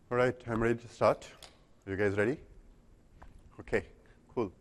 All right, I'm ready to start. Are you guys ready? Okay, cool.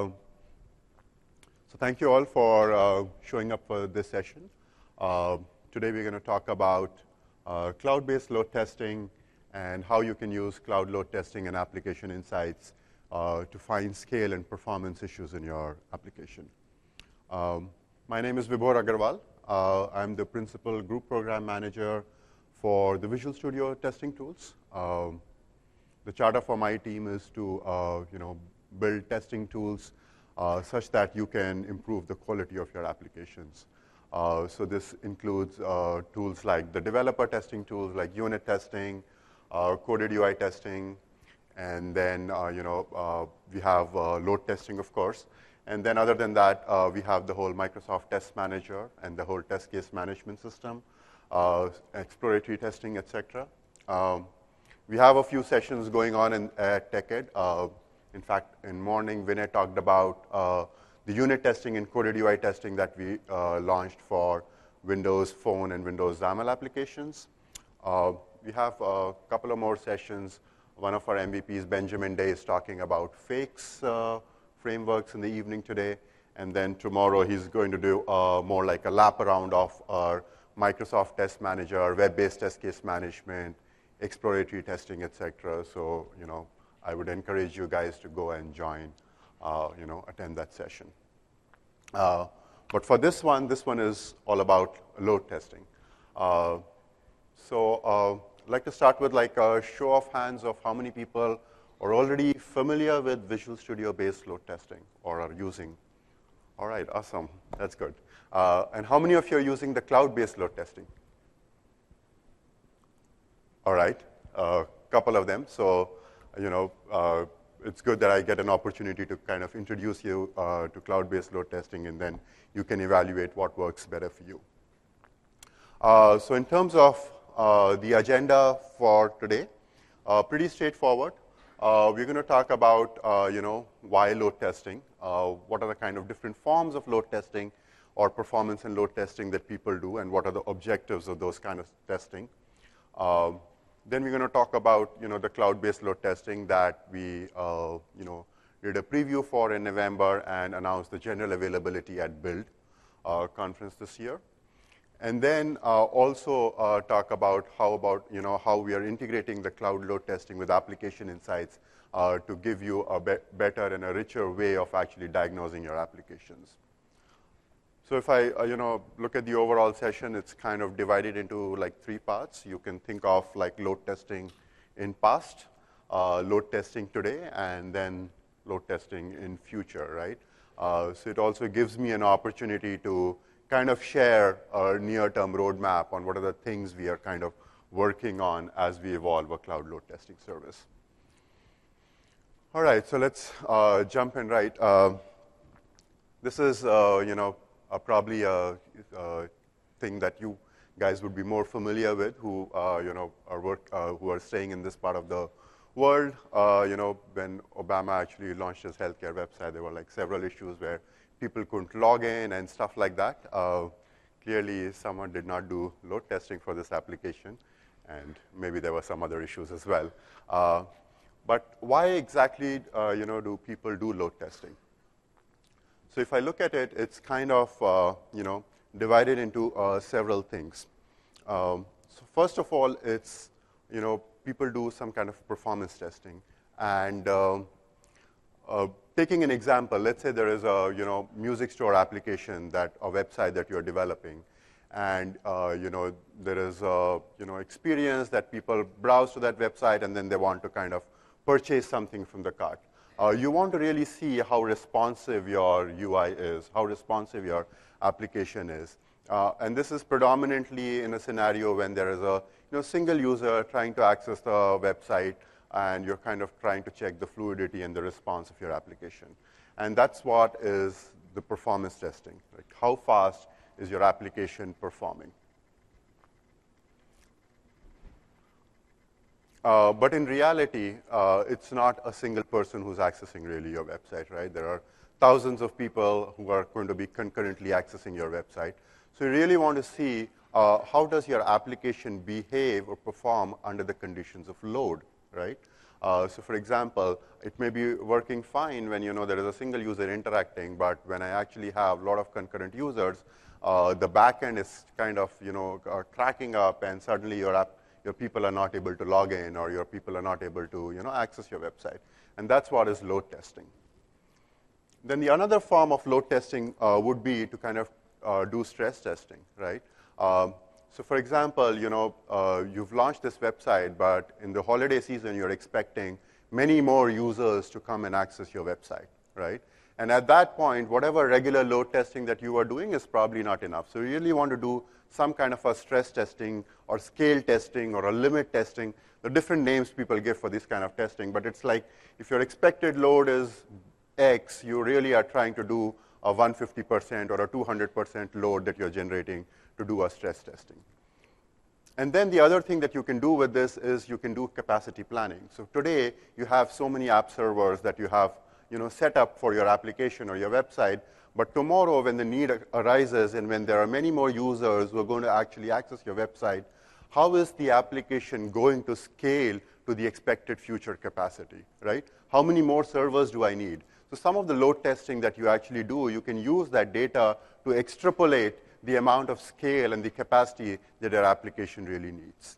So thank you all for showing up for this session. Today we're going to talk about cloud-based load testing and how you can use cloud load testing and application insights to find scale and performance issues in your application. My name is Vibhor Agarwal. I'm the principal group program manager for the Visual Studio testing tools. The charter for my team is to build testing tools such that you can improve the quality of your applications. So this includes tools like the developer testing tools like unit testing, coded UI testing, and then we have load testing, of course. And then other than that, we have the whole Microsoft Test Manager and the whole test case management system, exploratory testing, etc. We have a few sessions going on at TechEd. In fact, in morning, Vinay talked about the unit testing and coded UI testing that we launched for Windows Phone and Windows XAML applications. We have a couple of more sessions. One of our MVPs, Benjamin Day, is talking about fakes frameworks in the evening today. And then tomorrow, he's going to do more like a lap around of our Microsoft Test Manager, web-based test case management, exploratory testing, etc. So, I would encourage you guys to go and join, attend that session. But for this one is all about load testing. So I'd like to start with like a show of hands of how many people are already familiar with Visual Studio-based load testing or are using. All right, awesome. That's good. And how many of you are using the cloud-based load testing? All right, a couple of them. So, it's good that I get an opportunity to kind of introduce you to cloud-based load testing, and then you can evaluate what works better for you. So in terms of the agenda for today, pretty straightforward. We're going to talk about, why load testing, what are the kind of different forms of load testing or performance and load testing that people do, and what are the objectives of those kind of testing. Then we're going to talk about, the cloud-based load testing that we, did a preview for in November and announced the general availability at Build conference this year. And then also talk about how we are integrating the cloud load testing with application insights to give you a better and a richer way of actually diagnosing your applications. So if I look at the overall session, it's kind of divided into like 3 parts. You can think of like load testing in past, load testing today, and then load testing in future, right? So it also gives me an opportunity to kind of share a near-term roadmap on what are the things we are kind of working on as we evolve a cloud load testing service. All right, so let's jump in right. This is, probably a thing that you guys would be more familiar with who, who are staying in this part of the world. When Obama actually launched his healthcare website, there were like several issues where people couldn't log in and stuff like that. Clearly, someone did not do load testing for this application, and maybe there were some other issues as well. But why exactly, do people do load testing? So if I look at it, it's kind of, divided into several things. So first of all, it's, people do some kind of performance testing. And taking an example, let's say there is a, music store application a website that you're developing. And, there is a, experience that people browse to that website and then they want to kind of purchase something from the cart. You want to really see how responsive your UI is, how responsive your application is. And this is predominantly in a scenario when there is a single user trying to access the website, and you're kind of trying to check the fluidity and the response of your application. And that's what is the performance testing. Like how fast is your application performing? But in reality, it's not a single person who's accessing really your website, right? There are thousands of people who are going to be concurrently accessing your website. So you really want to see how does your application behave or perform under the conditions of load, right? So for example, it may be working fine when there is a single user interacting, but when I actually have a lot of concurrent users, the backend is kind of cracking up, and suddenly your people are not able to log in, or your people are not able to access your website, and that's what is load testing. Then the another form of load testing would be to kind of do stress testing, right? So for example, you've launched this website, but in the holiday season, you're expecting many more users to come and access your website, right? And at that point, whatever regular load testing that you are doing is probably not enough. So you really want to do some kind of a stress testing or scale testing or a limit testing. The different names people give for this kind of testing, but it's like if your expected load is X, you really are trying to do a 150% or a 200% load that you're generating to do a stress testing. And then the other thing that you can do with this is you can do capacity planning. So today, you have so many app servers that you have set up for your application or your website, but tomorrow when the need arises and when there are many more users who are going to actually access your website, how is the application going to scale to the expected future capacity, right? How many more servers do I need? So some of the load testing that you actually do, you can use that data to extrapolate the amount of scale and the capacity that your application really needs.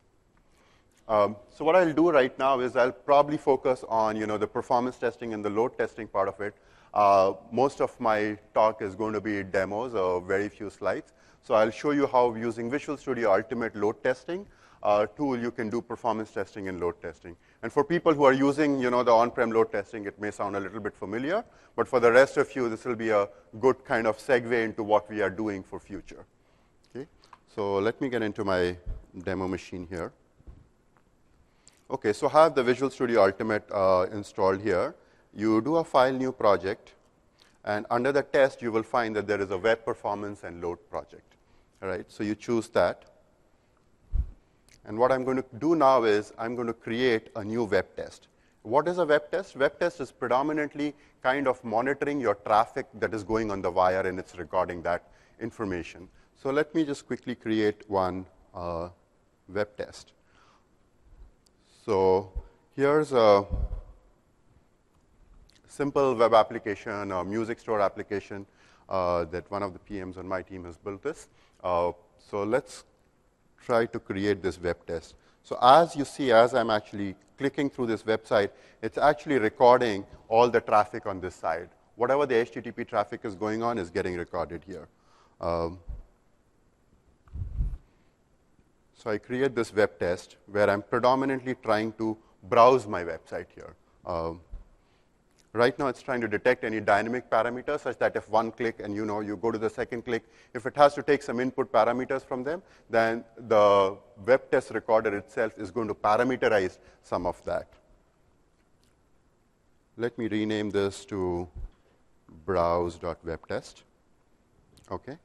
So what I'll do right now is I'll probably focus on the performance testing and the load testing part of it. Most of my talk is going to be demos or very few slides. So I'll show you how using Visual Studio Ultimate load testing tool, you can do performance testing and load testing. And for people who are using the on-prem load testing, it may sound a little bit familiar, but for the rest of you, this will be a good kind of segue into what we are doing for future. Okay, so let me get into my demo machine here. Okay, so I have the Visual Studio Ultimate installed here. You do a file new project, and under the test, you will find that there is a web performance and load project. All right, so you choose that. And what I'm going to do now is I'm going to create a new web test. What is a web test? Web test is predominantly kind of monitoring your traffic that is going on the wire, and it's recording that information. So let me just quickly create one web test. So here's a simple web application, a music store application that one of the PMs on my team has built this. So let's try to create this web test. So as you see, as I'm actually clicking through this website, it's actually recording all the traffic on this side. Whatever the HTTP traffic is going on is getting recorded here. So I create this web test where I'm predominantly trying to browse my website here. Right now, it's trying to detect any dynamic parameters such that if one click and you go to the second click, if it has to take some input parameters from them, then the web test recorder itself is going to parameterize some of that. Let me rename this to browse.webtest. Okay.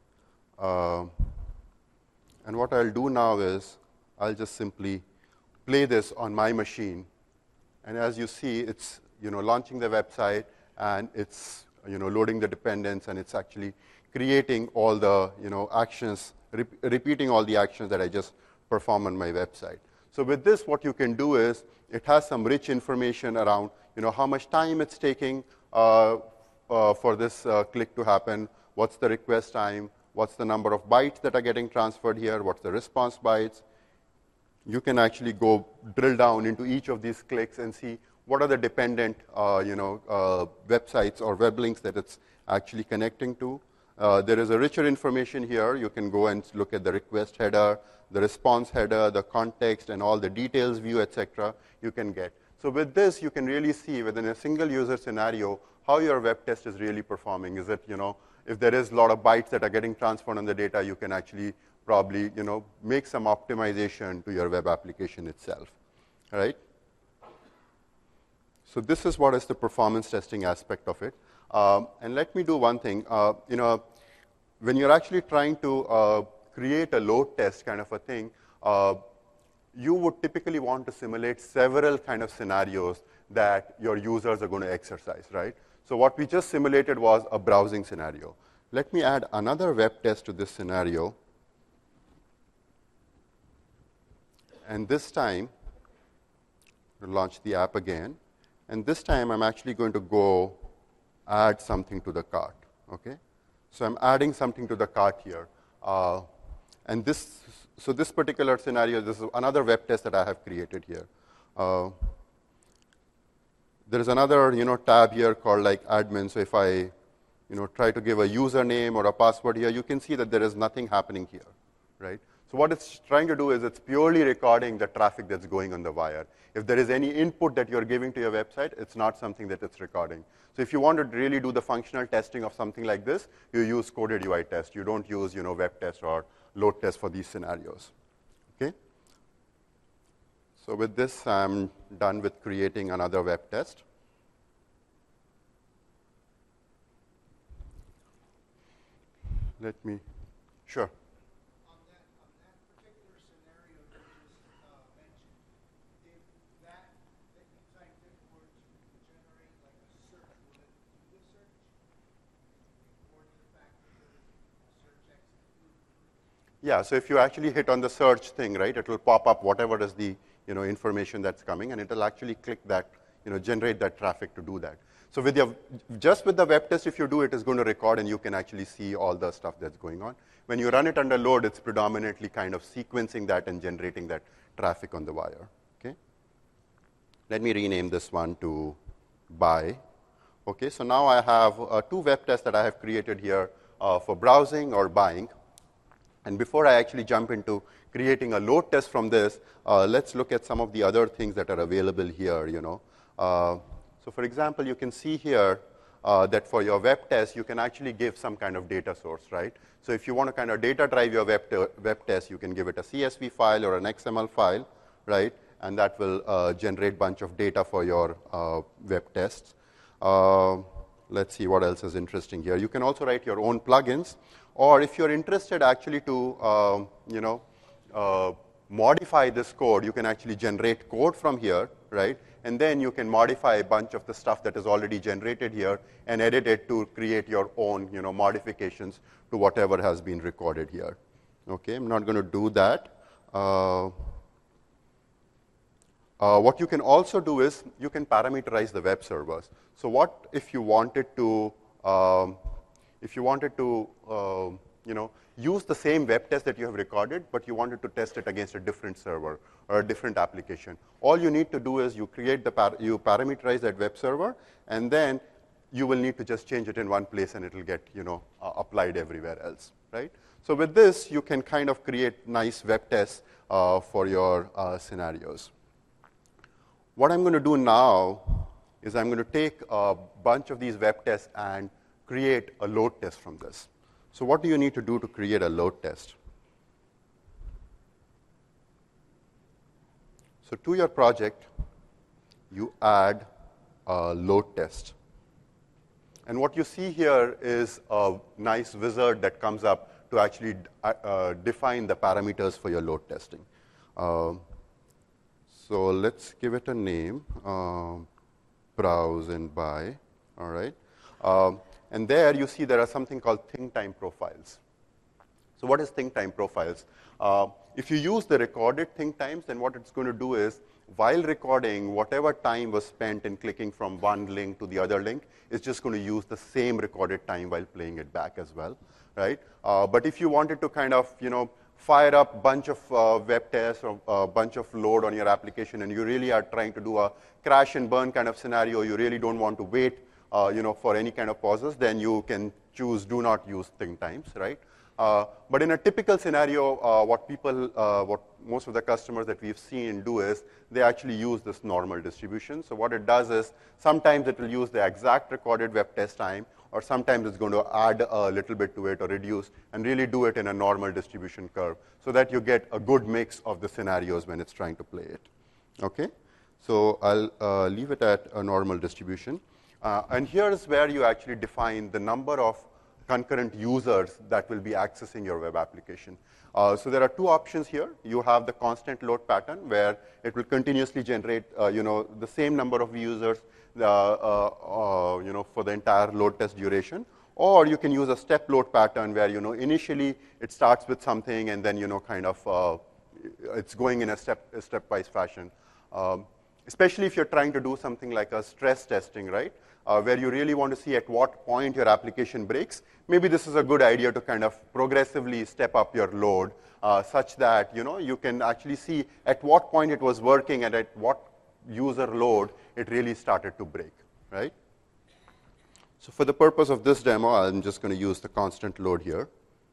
And what I'll do now is I'll just simply play this on my machine. And as you see, it's launching the website, and it's loading the dependents, and it's actually creating all the actions, repeating all the actions that I just perform on my website. So with this, what you can do is it has some rich information around how much time it's taking for this click to happen, what's the request time, what's the number of bytes that are getting transferred here, what's the response bytes. You can actually go drill down into each of these clicks and see what are the dependent websites or web links that it's actually connecting to. There is a richer information here. You can go and look at the request header, the response header, the context, and all the details view, etc. you can get. So with this, you can really see within a single user scenario how your web test is really performing. Is it, if there is a lot of bytes that are getting transferred on the data, you can actually probably, make some optimization to your web application itself, all right? So this is what is the performance testing aspect of it. And let me do one thing. When you're actually trying to create a load test kind of a thing, you would typically want to simulate several kind of scenarios that your users are going to exercise, right? So what we just simulated was a browsing scenario. Let me add another web test to this scenario. And this time, launch the app again. And this time, I'm actually going to go add something to the cart. Okay? So I'm adding something to the cart here. And so this particular scenario, this is another web test that I have created here. There is another tab here called like admin. So if I try to give a username or a password here, you can see that there is nothing happening here, right? So what it's trying to do is it's purely recording the traffic that's going on the wire. If there is any input that you're giving to your website, it's not something that it's recording. So if you want to really do the functional testing of something like this, you use coded UI test. You don't use web test or load test for these scenarios. Okay? So with this, I'm done with creating another web test. Let me, sure. On that particular scenario you just mentioned, if that you typed in were to generate like a search, would it do the search? Or the fact that there's a search execute? Yeah, so if you actually hit on the search thing, right, it will pop up whatever is the information that's coming, and it will actually click that, generate that traffic to do that. So just with the web test, if you do it, it's going to record, and you can actually see all the stuff that's going on. When you run it under load, it's predominantly kind of sequencing that and generating that traffic on the wire. Okay. Let me rename this one to buy. Okay, so now I have two web tests that I have created here for browsing or buying. And before I actually jump into creating a load test from this, let's look at some of the other things that are available here. So for example, you can see here that for your web test, you can actually give some kind of data source, right? So if you want to kind of data drive your web test, you can give it a CSV file or an XML file, right? And that will generate a bunch of data for your web tests. Let's see what else is interesting here. You can also write your own plugins, or if you're interested actually to modify this code, you can actually generate code from here, right? And then you can modify a bunch of the stuff that is already generated here and edit it to create your own modifications to whatever has been recorded here. Okay, I'm not going to do that. What you can also do is you can parameterize the web servers. So what if you wanted to use the same web test that you have recorded, but you wanted to test it against a different server or a different application? All you need to do is you parameterize that web server, and then you will need to just change it in one place, and it will get applied everywhere else, right? So with this, you can kind of create nice web tests for your scenarios. What I'm going to do now is I'm going to take a bunch of these web tests and create a load test from this. So what do you need to do to create a load test? So to your project, you add a load test. And what you see here is a nice wizard that comes up to actually define the parameters for your load testing. So let's give it a name, browse and buy, all right? And there you see there are something called think time profiles. So what is think time profiles? If you use the recorded think times, then what it's going to do is, while recording, whatever time was spent in clicking from one link to the other link, it's just going to use the same recorded time while playing it back as well, right? But if you wanted to kind of, fire up a bunch of web tests or a bunch of load on your application, and you really are trying to do a crash and burn kind of scenario, you really don't want to wait for any kind of pauses, then you can choose do not use think times, right? But in a typical scenario, what most of the customers that we've seen do is they actually use this normal distribution. So what it does is sometimes it will use the exact recorded web test time, or sometimes it's going to add a little bit to it or reduce and really do it in a normal distribution curve so that you get a good mix of the scenarios when it's trying to play it. Okay? So I'll leave it at a normal distribution. And here's where you actually define the number of concurrent users that will be accessing your web application. So there are two options here. You have the constant load pattern, where it will continuously generate the same number of users for the entire load test duration. Or you can use a step load pattern where initially it starts with something, and then kind of it's going in a stepwise fashion. especially if you're trying to do something like a stress testing, right, where you really want to see at what point your application breaks. Maybe this is a good idea to kind of progressively step up your load such that you can actually see at what point it was working and at what user load it really started to break, right? So for the purpose of this demo, I'm just going to use the constant load here.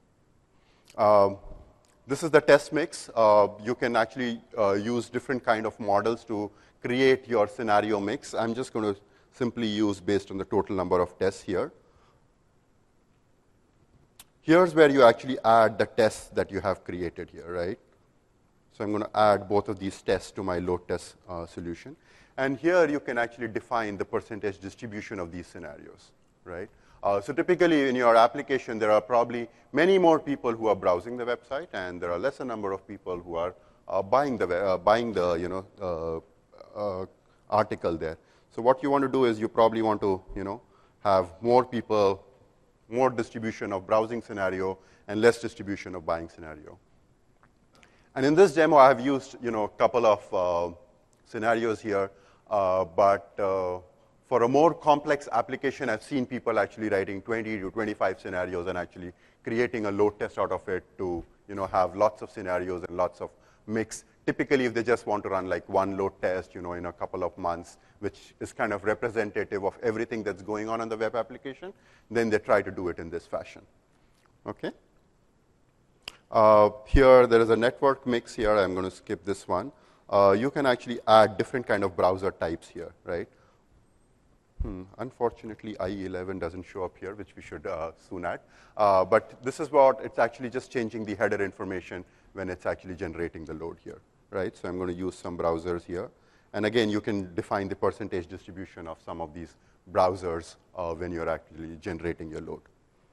This is the test mix. You can actually use different kind of models to create your scenario mix. I'm just going to simply use based on the total number of tests here. Here's where you actually add the tests that you have created here, right? So I'm going to add both of these tests to my load test solution. And here you can actually define the percentage distribution of these scenarios, right? So typically in your application, there are probably many more people who are browsing the website, and there are lesser number of people who are buying the article there. So what you want to do is you probably want to have more people, more distribution of browsing scenario, and less distribution of buying scenario. And in this demo, I have used a couple of scenarios here, but for a more complex application, I've seen people actually writing 20 to 25 scenarios and actually creating a load test out of it to have lots of scenarios and lots of mix. Typically, if they just want to run like one load test in a couple of months, which is kind of representative of everything that's going on the web application, then they try to do it in this fashion. Okay. Here, there is a network mix here. I'm going to skip this one. You can actually add different kind of browser types here, right? Unfortunately, IE11 doesn't show up here, which we should soon add. But this is what it's actually just changing the header information when it's actually generating the load here, right? So I'm going to use some browsers here. And again, you can define the percentage distribution of some of these browsers when you're actually generating your load.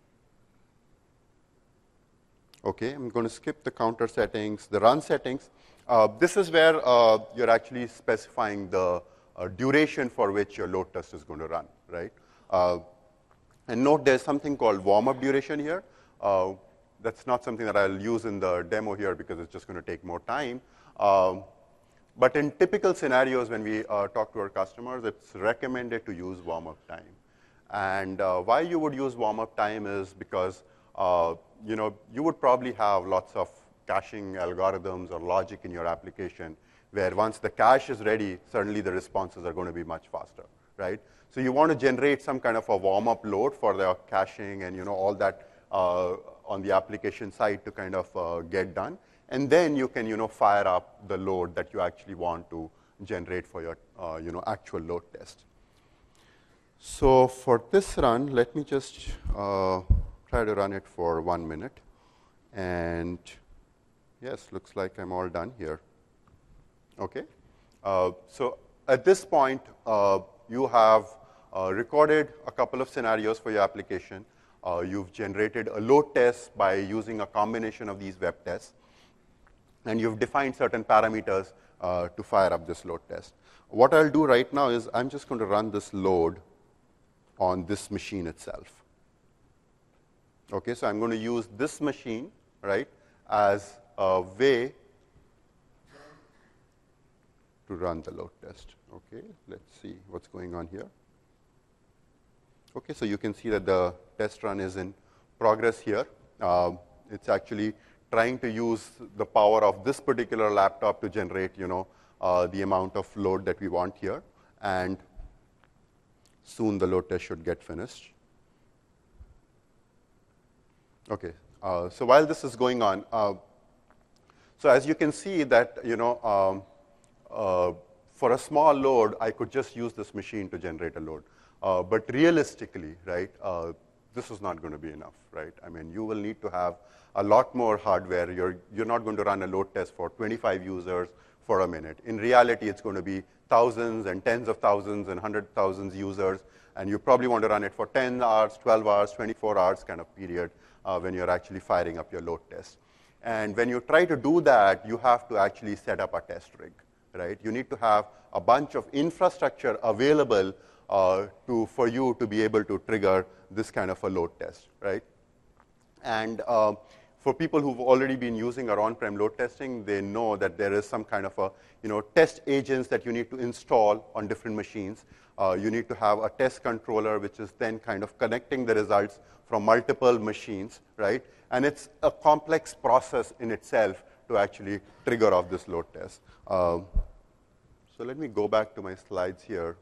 Okay, I'm going to skip the counter settings, the run settings. This is where you're actually specifying the duration for which your load test is going to run, right? And note there's something called warm-up duration here. That's not something that I'll use in the demo here because it's just going to take more time. But in typical scenarios, when we talk to our customers, it's recommended to use warm-up time. And why you would use warm-up time is because you would probably have lots of caching algorithms or logic in your application where once the cache is ready, suddenly the responses are going to be much faster, right? So you want to generate some kind of a warm-up load for the caching and all that on the application side to kind of get done. And then you can fire up the load that you actually want to generate for your actual load test. So for this run, let me just try to run it for 1 minute. And yes, looks like I'm all done here. Okay. So at this point, you have recorded a couple of scenarios for your application. You've generated a load test by using a combination of these web tests. And you've defined certain parameters to fire up this load test. What I'll do right now is I'm just going to run this load on this machine itself. Okay, so I'm going to use this machine, right, as a way to run the load test. Okay, let's see what's going on here. Okay, so you can see that the test run is in progress here. It's actually trying to use the power of this particular laptop to generate, the amount of load that we want here. And soon the load test should get finished. Okay, so while this is going on, so as you can see that, for a small load, I could just use this machine to generate a load. But realistically, right, this is not going to be enough, right? I mean, you will need to have a lot more hardware. You're not going to run a load test for 25 users for a minute. In reality, it's going to be thousands and tens of thousands and 100,000 users, and you probably want to run it for 10 hours, 12 hours, 24 hours kind of period when you're actually firing up your load test. And when you try to do that, you have to actually set up a test rig, right? You need to have a bunch of infrastructure available for you to be able to trigger this kind of a load test, right? And For people who've already been using our on-prem load testing, they know that there is some kind of a, test agents that you need to install on different machines. You need to have a test controller, which is then kind of connecting the results from multiple machines, right? And it's a complex process in itself to actually trigger off this load test. So let me go back to my slides here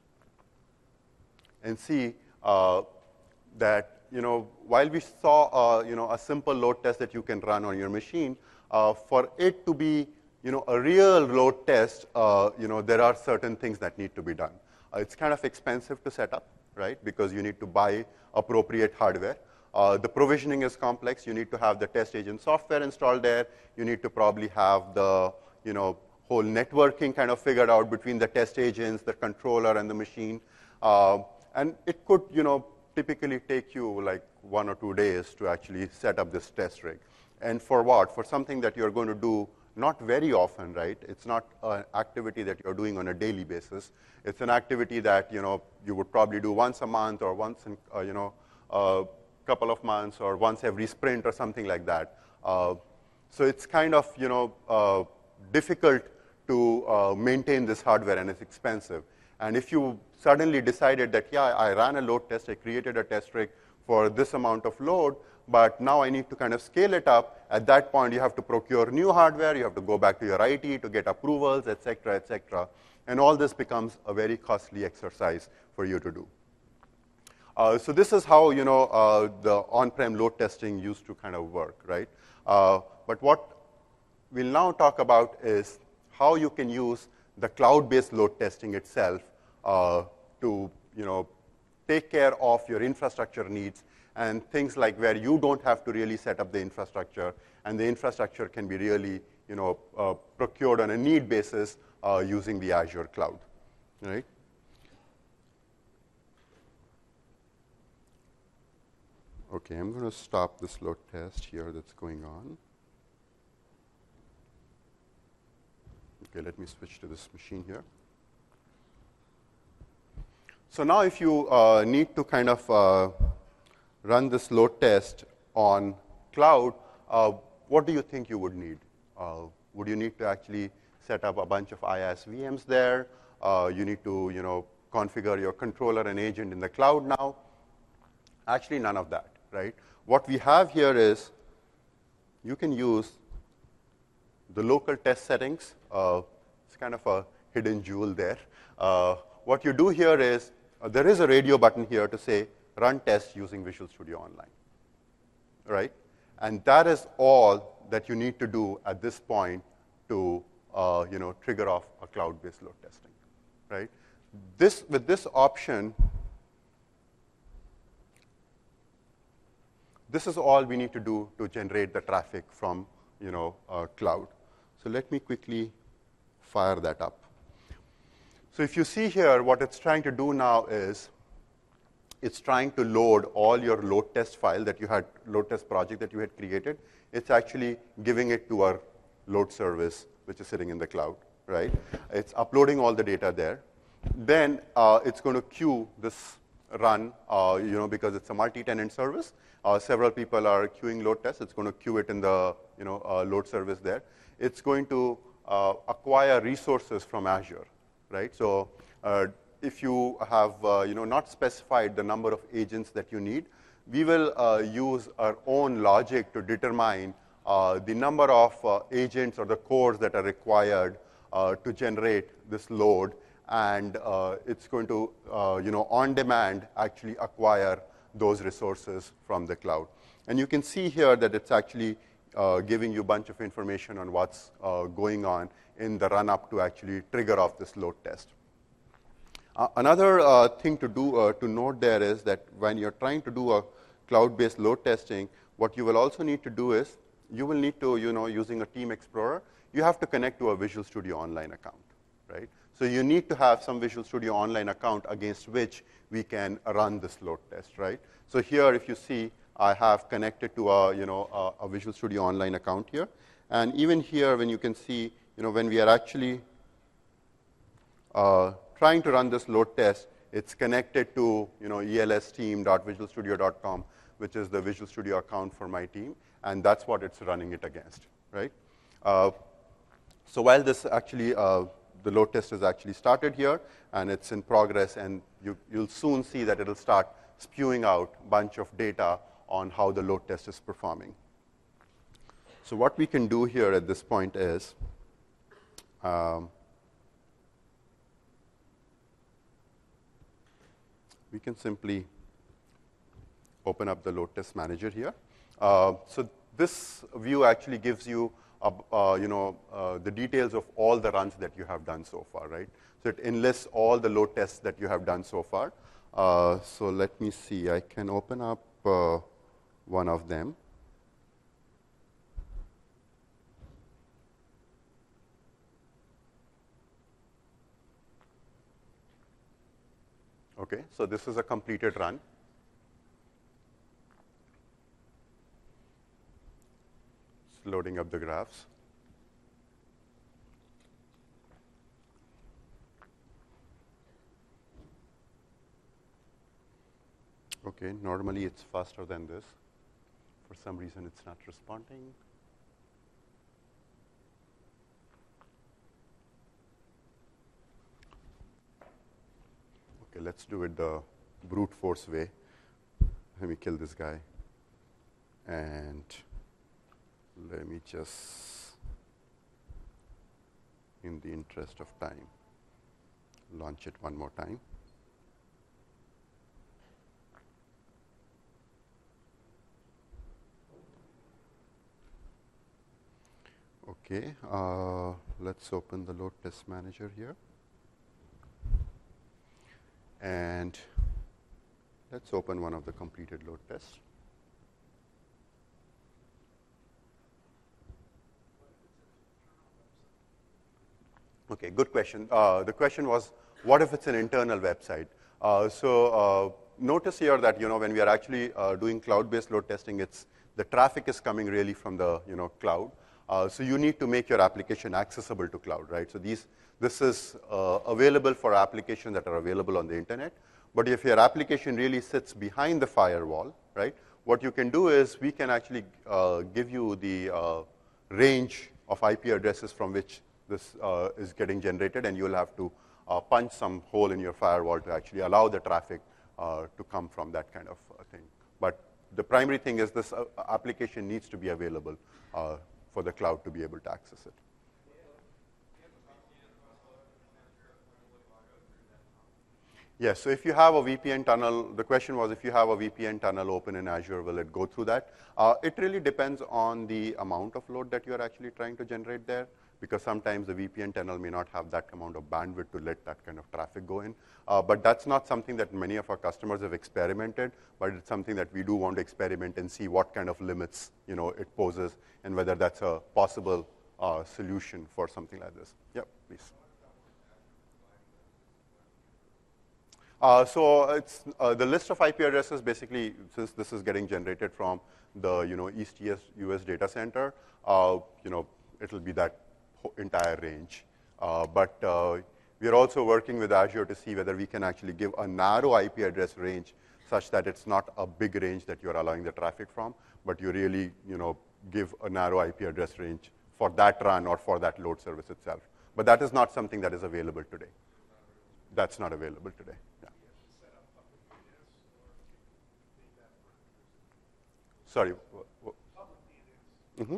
and see that, while we saw, a simple load test that you can run on your machine, for it to be, a real load test, there are certain things that need to be done. It's kind of expensive to set up, right? Because you need to buy appropriate hardware. The provisioning is complex. You need to have the test agent software installed there. You need to probably have the, whole networking kind of figured out between the test agents, the controller, and the machine. And it could, typically take you like 1 or 2 days to actually set up this test rig. And for what? For something that you're going to do not very often, right? It's not an activity that you're doing on a daily basis. It's an activity that, you would probably do once a month or once in, a couple of months or once every sprint or something like that. So it's kind of, difficult to maintain this hardware, and it's expensive. And if you suddenly decided that, yeah, I ran a load test, I created a test rig for this amount of load, but now I need to kind of scale it up, at that point you have to procure new hardware, you have to go back to your IT to get approvals, et cetera, et cetera. And all this becomes a very costly exercise for you to do. So this is how, the on-prem load testing used to kind of work, right? But what we'll now talk about is how you can use the cloud-based load testing itself to, take care of your infrastructure needs and things like where you don't have to really set up the infrastructure, and the infrastructure can be really, procured on a need basis using the Azure cloud, right? Okay, I'm going to stop this load test here that's going on. Okay, let me switch to this machine here. So now if you need to kind of run this load test on cloud, what do you think you would need? Would you need to actually set up a bunch of IaaS VMs there? You need to, configure your controller and agent in the cloud now? Actually, none of that, right? What we have here is you can use the local test settings. It's kind of a hidden jewel there. What you do here is there is a radio button here to say run tests using Visual Studio Online, right? And that is all that you need to do at this point to trigger off a cloud-based load testing, right? With this option, this is all we need to do to generate the traffic from cloud. So let me quickly fire that up. So if you see here, what it's trying to do now is it's trying to load all your load test file that you had, load test project that you had created. It's actually giving it to our load service, which is sitting in the cloud, right? It's uploading all the data there. Then it's going to queue this run, because it's a multi-tenant service. Several people are queuing load tests. It's going to queue it in the load service there. It's going to acquire resources from Azure, right? So if you have not specified the number of agents that you need, we will use our own logic to determine the number of agents or the cores that are required to generate this load, and it's going to on demand actually acquire those resources from the cloud. And you can see here that it's actually giving you a bunch of information on what's going on in the run-up to actually trigger off this load test. Another thing to do to note there is that when you're trying to do a cloud-based load testing, what you will also need to do is you will need to, using a Team Explorer, you have to connect to a Visual Studio Online account, right? So you need to have some Visual Studio Online account against which we can run this load test, right? So here, if you see, I have connected to a Visual Studio Online account here. And even here, when you can see, when we are actually trying to run this load test, it's connected to elsteam.visualstudio.com, which is the Visual Studio account for my team. and that's what it's running it against, right? So while this actually, the load test is actually started here, and it's in progress, and you'll soon see that it'll start spewing out a bunch of data on how the load test is performing. So what we can do here at this point is, we can simply open up the load test manager here. So this view actually gives you, the details of all the runs that you have done so far, right? So it enlists all the load tests that you have done so far. So let me see. I can open up one of them. Okay, so this is a completed run. It's loading up the graphs. Okay, normally it's faster than this. For some reason, it's not responding. Okay, let's do it the brute force way. Let me kill this guy. And let me just, in the interest of time, launch it one more time. Okay, let's open the load test manager here. And let's open one of the completed load tests. Okay, good question. The question was, what if it's an internal website? Notice here that when we are actually doing cloud-based load testing, the traffic is coming really from the cloud. So you need to make your application accessible to cloud, right? So this is available for applications that are available on the internet. But if your application really sits behind the firewall, right, what you can do is we can actually give you the range of IP addresses from which this is getting generated, and you'll have to punch some hole in your firewall to actually allow the traffic to come from that kind of thing. But the primary thing is this application needs to be available for the cloud to be able to access it. Yes, so if you have a VPN tunnel, the question was if you have a VPN tunnel open in Azure, will it go through that? It really depends on the amount of load that you're actually trying to generate there, because sometimes the VPN tunnel may not have that amount of bandwidth to let that kind of traffic go in. But that's not something that many of our customers have experimented, but it's something that we do want to experiment and see what kind of limits it poses and whether that's a possible solution for something like this. Yep, please. So it's the list of IP addresses. Basically, since this is getting generated from the East US data center, it'll be that entire range. But we are also working with Azure to see whether we can actually give a narrow IP address range such that it's not a big range that you're allowing the traffic from, but you really give a narrow IP address range for that run or for that load service itself. But that is not something that is available today. That's not available today. Yeah. Sorry. Mm-hmm.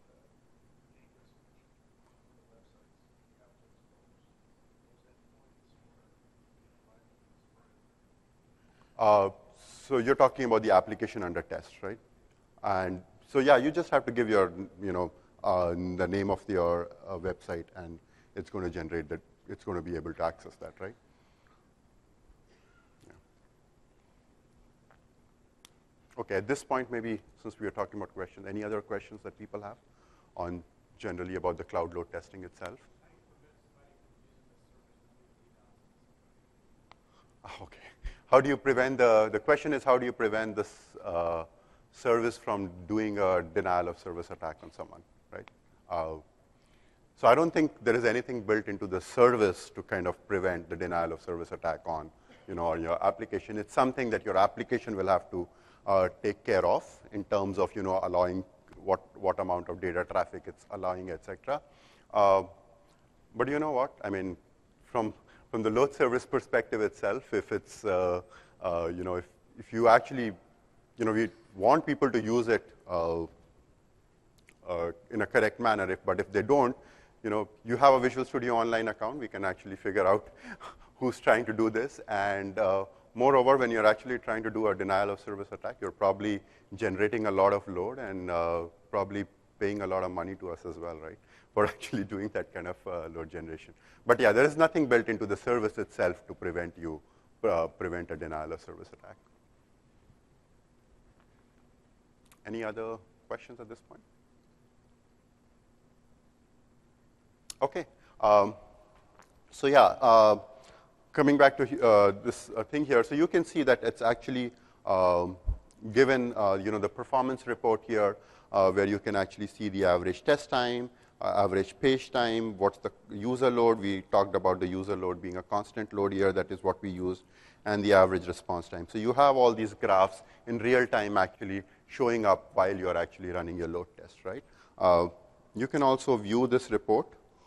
So you're talking about the application under test, right? And so yeah, you just have to give your, the name of your website, and it's going to generate that. It's going to be able to access that, right? Yeah. Okay, at this point, maybe since we are talking about questions, any other questions that people have on generally about the cloud load testing itself? Okay. How do you prevent the question is how do you prevent this service from doing a denial of service attack on someone, right? So I don't think there is anything built into the service to kind of prevent the denial of service attack on, on your application. It's something that your application will have to take care of in terms of, allowing what amount of data traffic it's allowing, etc. But you know what? I mean, from the load service perspective itself, if it's if you actually, we want people to use it in a correct manner. But if they don't, you have a Visual Studio Online account, we can actually figure out who's trying to do this. And moreover, when you're actually trying to do a denial of service attack, you're probably generating a lot of load and probably paying a lot of money to us as well, right, for actually doing that kind of load generation. But yeah, there is nothing built into the service itself to prevent a denial of service attack. Any other questions at this point? Okay. So yeah, coming back to this thing here, so you can see that it's actually given the performance report here, where you can actually see the average test time, average page time, what's the user load. We talked about the user load being a constant load here. That is what we used, and the average response time. So you have all these graphs in real time actually showing up while you're actually running your load test, right? You can also view this report.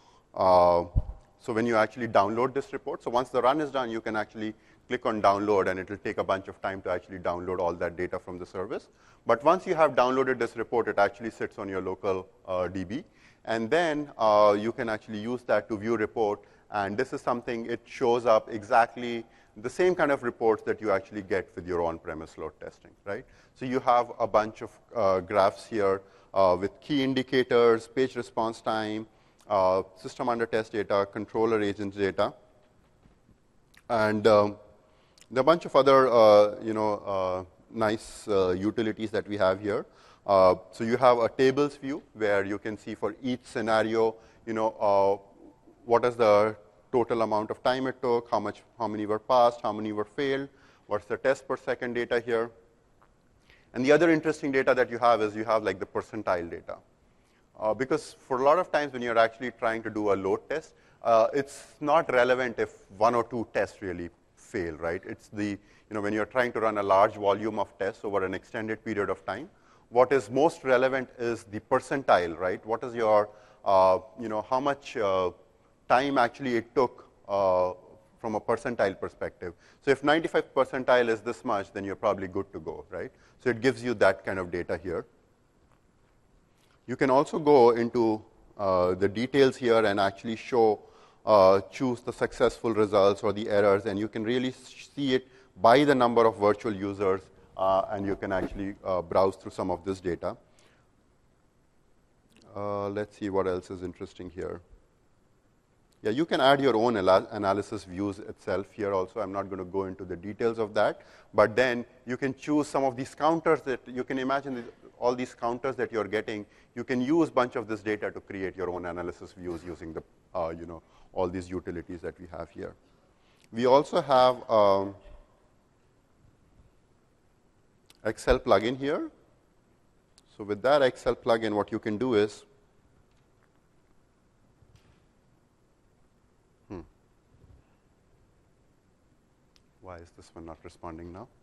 So when you actually download this report, so once the run is done, you can actually click on download, and it will take a bunch of time to actually download all that data from the service. But once you have downloaded this report, it actually sits on your local DB. And then you can actually use that to view report. And this is something, it shows up exactly the same kind of reports that you actually get with your on-premise load testing, right? So you have a bunch of graphs here with key indicators, page response time, system under test data, controller agents data, and there are a bunch of other nice utilities that we have here. So you have a tables view where you can see for each scenario, what is the total amount of time it took, how many were passed, how many were failed, what's the test per second data here. And the other interesting data that you have is you have like the percentile data. Because for a lot of times when you're actually trying to do a load test, it's not relevant if one or two tests really fail, right? It's the, when you're trying to run a large volume of tests over an extended period of time, what is most relevant is the percentile, right? What is your, how much time actually it took from a percentile perspective. So if 95th percentile is this much, then you're probably good to go, right? So it gives you that kind of data here. You can also go into the details here and actually choose the successful results or the errors, and you can really see it by the number of virtual users, and you can actually browse through some of this data. Let's see what else is interesting here. Yeah, you can add your own analysis views itself here also. I'm not going to go into the details of that, but then you can choose some of these counters that you can imagine. All these counters that you're getting, you can use a bunch of this data to create your own analysis views using the, all these utilities that we have here. We also have Excel plugin here. So with that Excel plugin, what you can do is, why is this one not responding now?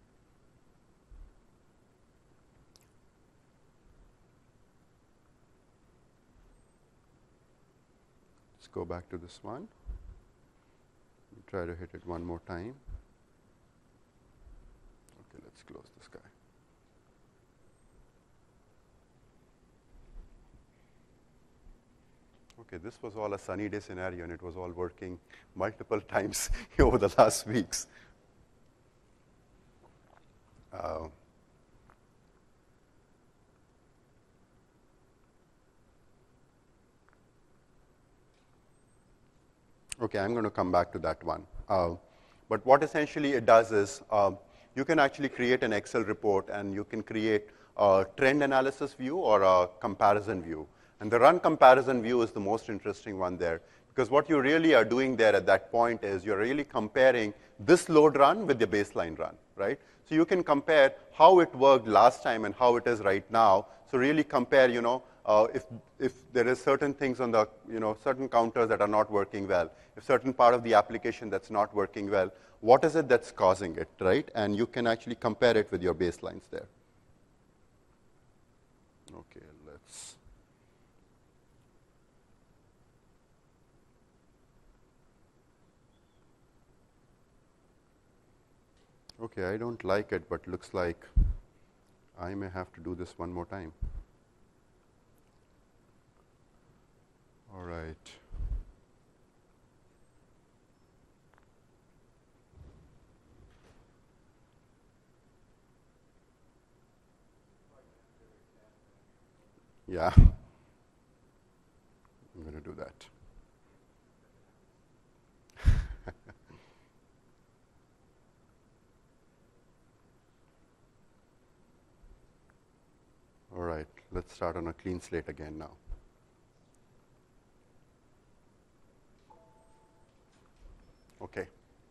Let's go back to this one. Try to hit it one more time. Okay, let's close this guy. Okay, this was all a sunny day scenario, and it was all working multiple times over the last weeks. Okay, I'm going to come back to that one. But what essentially it does is you can actually create an Excel report, and you can create a trend analysis view or a comparison view. And the run comparison view is the most interesting one there, because what you really are doing there at that point is you're really comparing this load run with the baseline run, right? So you can compare how it worked last time and how it is right now. So really compare, if there is certain things on the, certain counters that are not working well, if certain part of the application that's not working well, what is it that's causing it, right? And you can actually compare it with your baselines there. Okay. Okay, I don't like it, but looks like I may have to do this one more time. All right. Yeah, I'm going to do that. All right, let's start on a clean slate again now. Okay.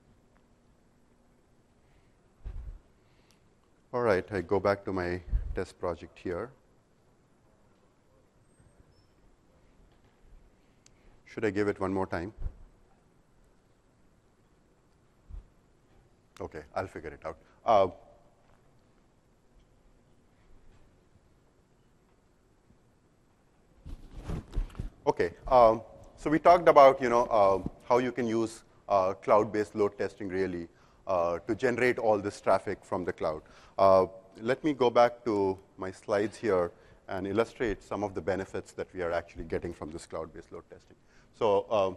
All right, I go back to my test project here. Should I give it one more time? Okay, I'll figure it out. Okay, so we talked about how you can use cloud-based load testing really to generate all this traffic from the cloud. Let me go back to my slides here and illustrate some of the benefits that we are actually getting from this cloud-based load testing. So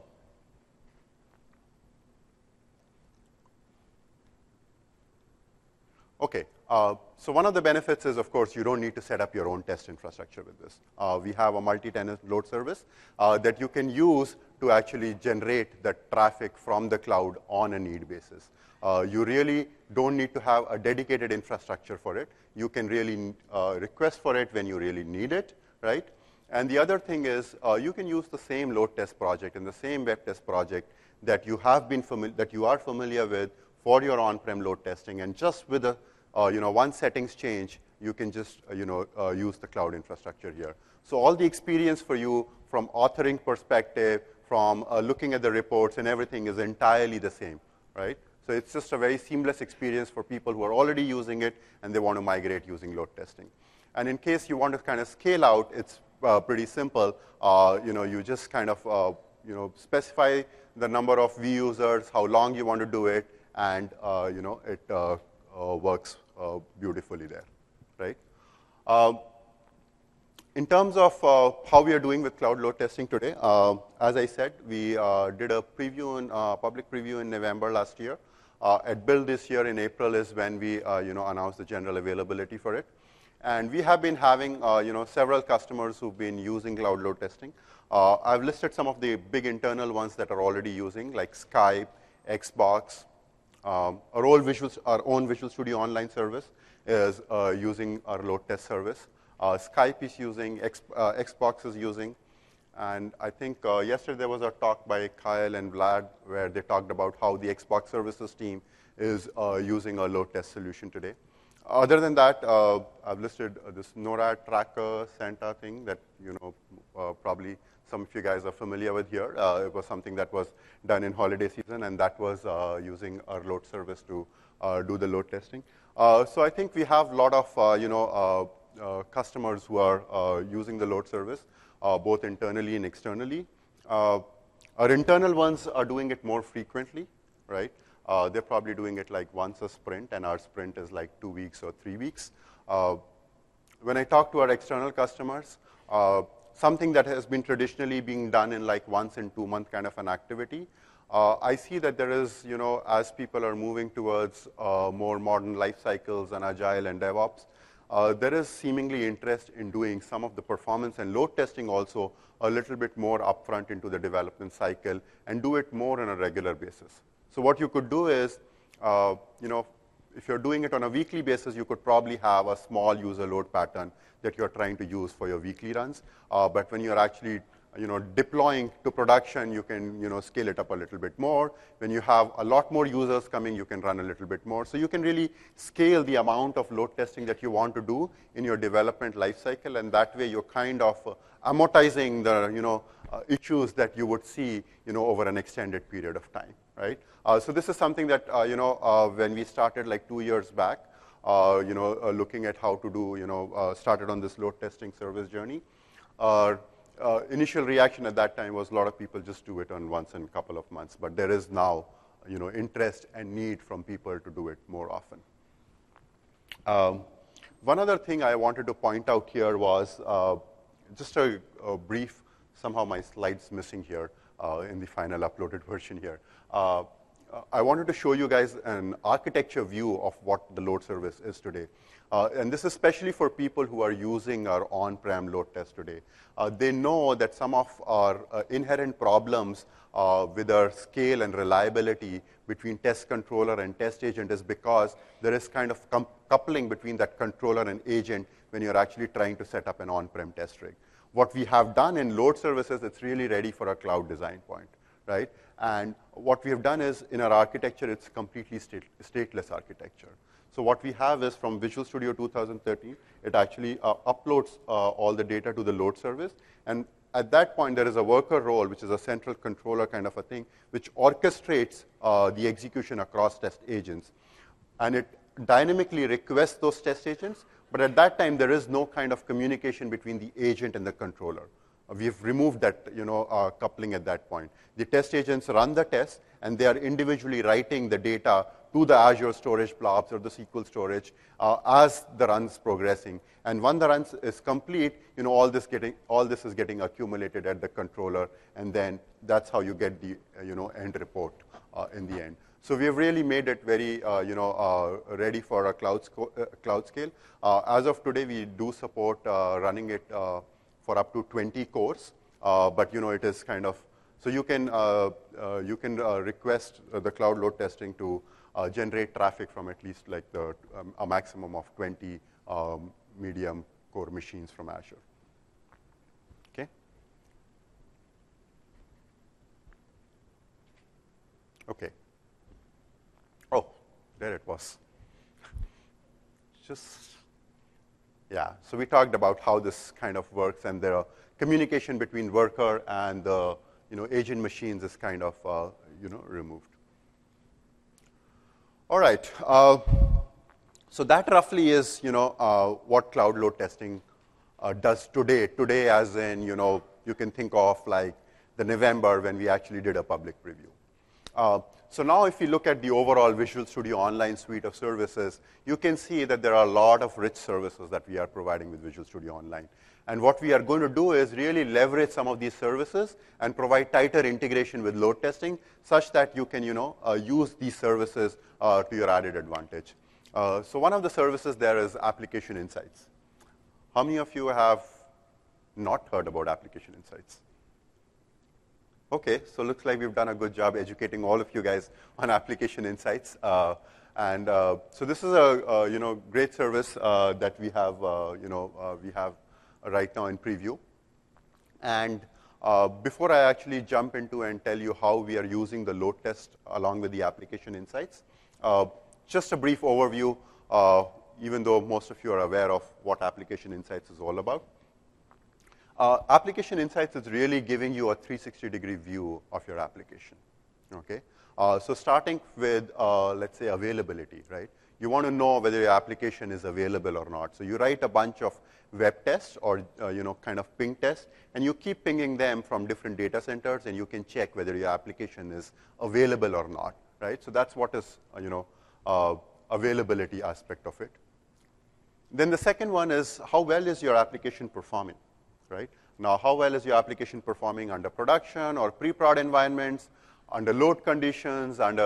okay, so one of the benefits is, of course, you don't need to set up your own test infrastructure with this. We have a multi-tenant load service that you can use to actually generate the traffic from the cloud on a need basis. You really don't need to have a dedicated infrastructure for it. You can really request for it when you really need it, right? And the other thing is you can use the same load test project and the same web test project that you have been that you are familiar with for your on-prem load testing, and just with a one settings change, you can just use the cloud infrastructure here. So all the experience for you from authoring perspective, from looking at the reports and everything is entirely the same, right? So it's just a very seamless experience for people who are already using it and they want to migrate using load testing. And in case you want to kind of scale out, it's pretty simple. You just kind of specify the number of V users, how long you want to do it, and it works beautifully there, right? In terms of how we are doing with cloud load testing today, as I said, we did a preview, public preview in November last year. At Build this year in April is when we announced the general availability for it. And we have been having several customers who've been using cloud load testing. I've listed some of the big internal ones that are already using, like Skype, Xbox. Our own Visual Studio Online service is using our load test service. Skype is using, Xbox is using. And I think yesterday there was a talk by Kyle and Vlad where they talked about how the Xbox services team is using a load test solution today. Other than that, I've listed this NORAD tracker Santa thing that probably some of you guys are familiar with here. It was something that was done in holiday season, and that was using our load service to do the load testing. So I think we have a lot of customers who are using the load service, both internally and externally. Our internal ones are doing it more frequently, right? They're probably doing it like once a sprint, and our sprint is like 2 weeks or 3 weeks. When I talk to our external customers, something that has been traditionally being done in like once in 2 month kind of an activity, I see that there is, as people are moving towards more modern life cycles and agile and DevOps, there is seemingly interest in doing some of the performance and load testing also a little bit more upfront into the development cycle and do it more on a regular basis. So what you could do is, if you're doing it on a weekly basis, you could probably have a small user load pattern that you're trying to use for your weekly runs. But when you're actually deploying to production, you can scale it up a little bit more. When you have a lot more users coming, you can run a little bit more. So you can really scale the amount of load testing that you want to do in your development lifecycle, and that way you're kind of amortizing the issues that you would see over an extended period of time, right? So this is something that when we started like 2 years back, looking at how to do, started on this load testing service journey. Initial reaction at that time was a lot of people just do it on once in a couple of months, but there is now interest and need from people to do it more often. One other thing I wanted to point out here was just a brief, somehow my slide's missing here in the final uploaded version here. I wanted to show you guys an architecture view of what the load service is today. And this is especially for people who are using our on-prem load test today. They know that some of our inherent problems with our scale and reliability between test controller and test agent is because there is kind of coupling between that controller and agent when you're actually trying to set up an on-prem test rig. What we have done in load services, it's really ready for a cloud design point, right? And what we have done is, in our architecture, it's completely stateless architecture. So what we have is from Visual Studio 2013, it actually uploads all the data to the load service. And at that point, there is a worker role, which is a central controller kind of a thing, which orchestrates the execution across test agents. And it dynamically requests those test agents. But at that time, there is no kind of communication between the agent and the controller. We've removed that coupling at that point. The test agents run the test, and they are individually writing the data to the Azure storage blobs or the SQL storage as the run's progressing. And when the run is complete, all this is getting accumulated at the controller, and then that's how you get the end report in the end. So we have really made it very ready for a cloud scale. As of today, we do support running it for up to 20 cores, but it is kind of, so you can request the cloud load testing to generate traffic from at least like a maximum of 20 medium core machines from Azure. Okay. Okay. Oh, there it was. Yeah, so we talked about how this kind of works, and the communication between worker and the agent machines is kind of removed. All right, so that roughly is what cloud load testing does today. Today, as in you can think of like the November when we actually did a public preview. So now if you look at the overall Visual Studio Online suite of services, you can see that there are a lot of rich services that we are providing with Visual Studio Online. And what we are going to do is really leverage some of these services and provide tighter integration with load testing such that you can use these services to your added advantage. So one of the services there is Application Insights. How many of you have not heard about Application Insights? Okay, so looks like we've done a good job educating all of you guys on Application Insights. So this is a great service that we have right now in preview. And before I actually jump into and tell you how we are using the load test along with the Application Insights, just a brief overview, even though most of you are aware of what Application Insights is all about. Application Insights is really giving you a 360-degree view of your application. Okay, so starting with let's say availability, right? You want to know whether your application is available or not. So you write a bunch of web tests or kind of ping tests, and you keep pinging them from different data centers, and you can check whether your application is available or not, right? So that's what is availability aspect of it. Then the second one is how well is your application performing? Right? Now, how well is your application performing under production or pre-prod environments, under load conditions, under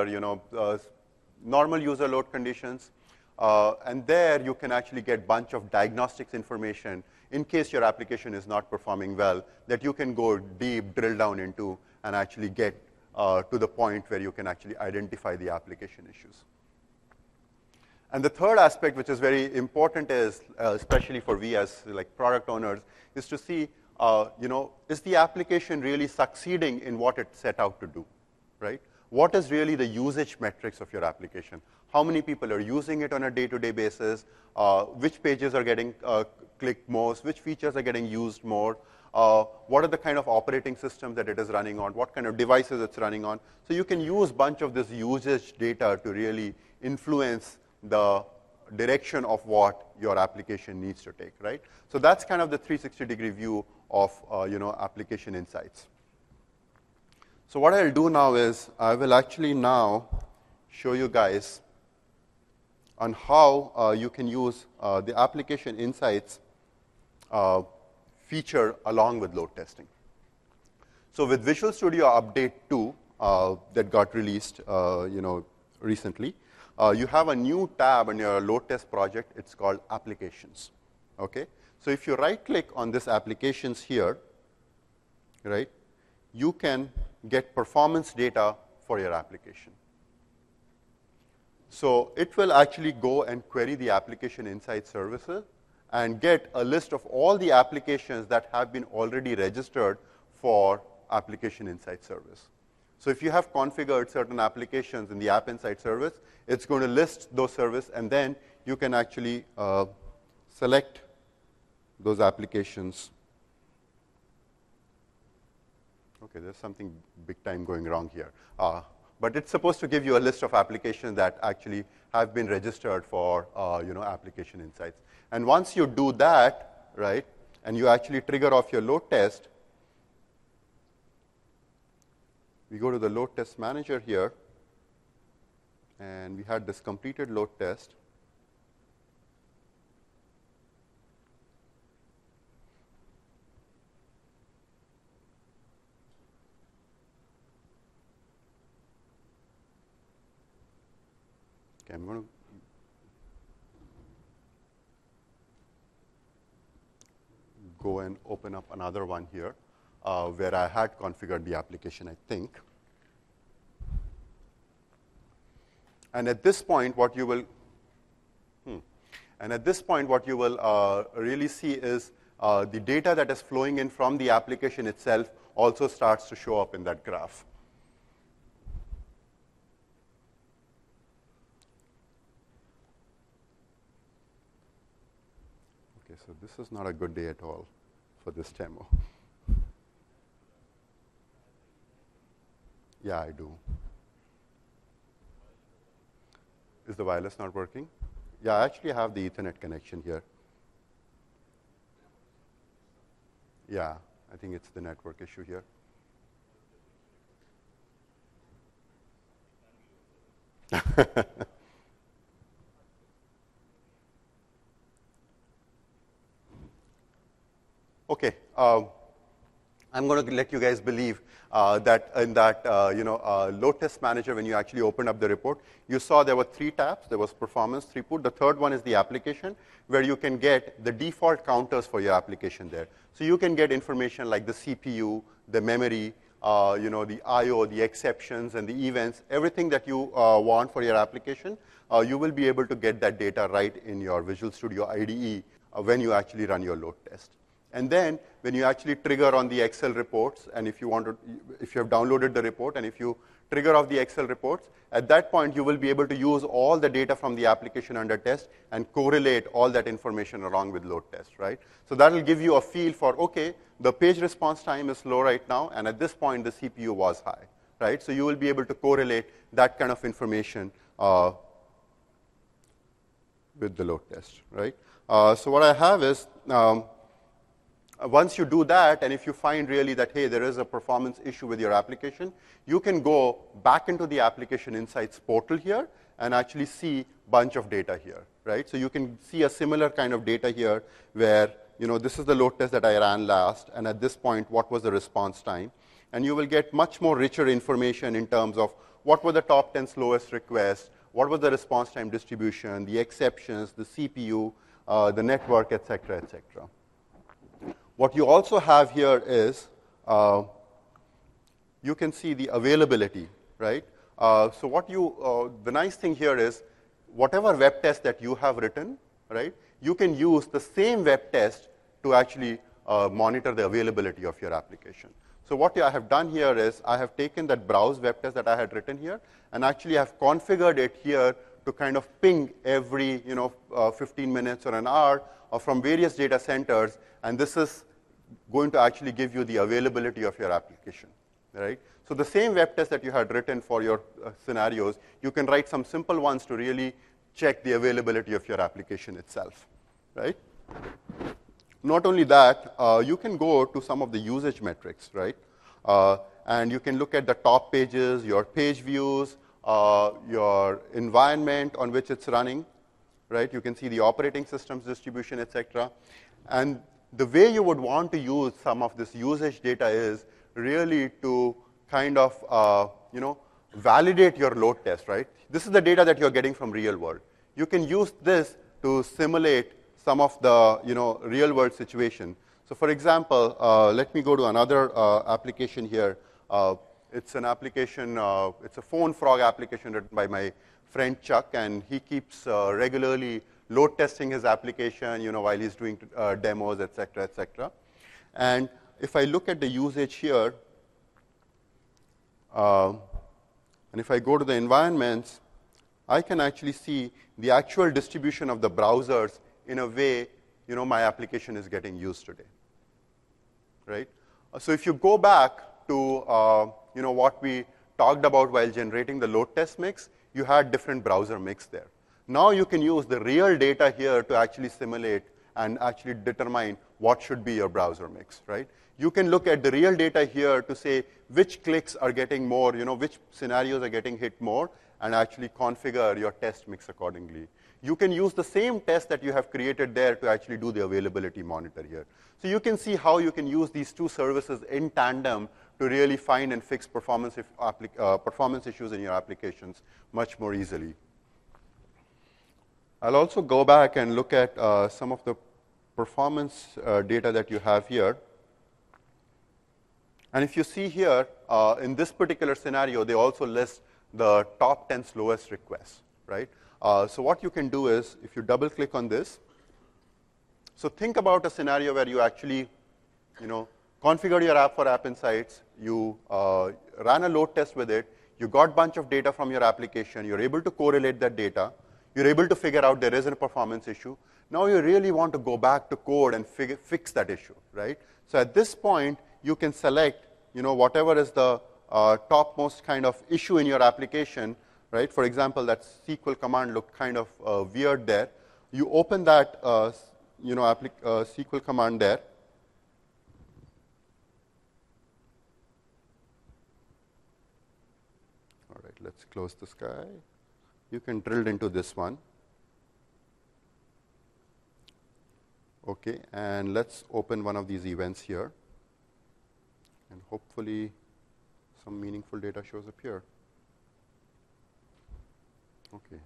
normal user load conditions? And there you can actually get bunch of diagnostics information in case your application is not performing well, that you can go deep, drill down into, and actually get to the point where you can actually identify the application issues. And the third aspect, which is very important, is especially for we as like product owners, is to see, is the application really succeeding in what it set out to do, right? What is really the usage metrics of your application? How many people are using it on a day-to-day basis? Which pages are getting clicked most? Which features are getting used more? What are the kind of operating systems that it is running on? What kind of devices it's running on? So you can use a bunch of this usage data to really influence the direction of what your application needs to take, right? So that's kind of the 360-degree view of Application Insights. So what I'll do now is I will actually now show you guys on how you can use the application insights feature along with load testing. So with Visual Studio Update 2 that got released recently, you have a new tab in your load test project. It's called Applications. Okay? So if you right-click on this Applications here, right, you can get performance data for your application. So it will actually go and query the application insight services and get a list of all the applications that have been already registered for application insight service. So if you have configured certain applications in the app insight service, it's going to list those services, and then you can actually select those applications. Okay, there's something big time going wrong here. But it's supposed to give you a list of applications that actually have been registered for application insights. And once you do that, right, and you actually trigger off your load test, we go to the load test manager here, and we had this completed load test. Okay, I'm going to go and open up another one here where I had configured the application, I think. And at this point, what you will really see is the data that is flowing in from the application itself also starts to show up in that graph. Okay, so this is not a good day at all for this demo. Yeah, I do. Is the wireless not working? Yeah, I actually have the Ethernet connection here. Yeah, I think it's the network issue here. Okay, I'm going to let you guys believe that in that load test manager, when you actually open up the report, you saw there were 3 tabs. There was performance, throughput. The third one is the application, where you can get the default counters for your application there. So you can get information like the CPU, the memory, the I/O, the exceptions, and the events, everything that you want for your application. You will be able to get that data right in your Visual Studio IDE when you actually run your load test. And then when you actually trigger on the Excel reports, and if you have downloaded the report, and if you trigger off the Excel reports, at that point you will be able to use all the data from the application under test and correlate all that information along with load test, right? So that will give you a feel for, okay, the page response time is low right now, and at this point the CPU was high, right? So you will be able to correlate that kind of information with the load test, right? So what I have is, once you do that, and if you find really that, hey, there is a performance issue with your application, you can go back into the application insights portal here and actually see a bunch of data here, right? So you can see a similar kind of data here where, this is the load test that I ran last, and at this point, what was the response time? And you will get much more richer information in terms of what were the top 10 slowest requests, what was the response time distribution, the exceptions, the CPU, the network, et cetera, et cetera. What you also have here is you can see the availability, right? So the nice thing here is whatever web test that you have written, right, you can use the same web test to actually monitor the availability of your application. So what I have done here is I have taken that browse web test that I had written here and actually have configured it here to kind of ping every 15 minutes or an hour from various data centers, and this is going to actually give you the availability of your application, right? So the same web test that you had written for your scenarios, you can write some simple ones to really check the availability of your application itself, right? Not only that, you can go to some of the usage metrics, right? And you can look at the top pages, your page views, your environment on which it's running, right? You can see the operating system's distribution, etc. And the way you would want to use some of this usage data is really to kind of, validate your load test, right? This is the data that you're getting from real world. You can use this to simulate some of the, real world situation. So for example, let me go to another application here. It's an application, it's a phone frog application written by my friend Chuck, and he keeps regularly load testing his application, while he's doing demos, et cetera, et cetera. And if I look at the usage here, and if I go to the environments, I can actually see the actual distribution of the browsers in a way, my application is getting used today, right? So if you go back to, what we talked about while generating the load test mix, you had different browser mix there. Now you can use the real data here to actually simulate and actually determine what should be your browser mix, right? You can look at the real data here to say which clicks are getting more, which scenarios are getting hit more, and actually configure your test mix accordingly. You can use the same test that you have created there to actually do the availability monitor here. So you can see how you can use these two services in tandem to really find and fix performance issues in your applications much more easily. I'll also go back and look at some of the performance data that you have here. And if you see here, in this particular scenario, they also list the top 10 slowest requests, right? So what you can do is, if you double-click on this, so think about a scenario where you actually, configured your app for App Insights, you ran a load test with it, you got a bunch of data from your application, you're able to correlate that data, you're able to figure out there is a performance issue. Now you really want to go back to code and fix that issue, right? So at this point, you can select, whatever is the topmost kind of issue in your application, right? For example, that SQL command looked kind of weird there. You open that, SQL command there. All right, let's close this guy. You can drill into this one. Okay, and let's open one of these events here. And hopefully some meaningful data shows up here. Okay.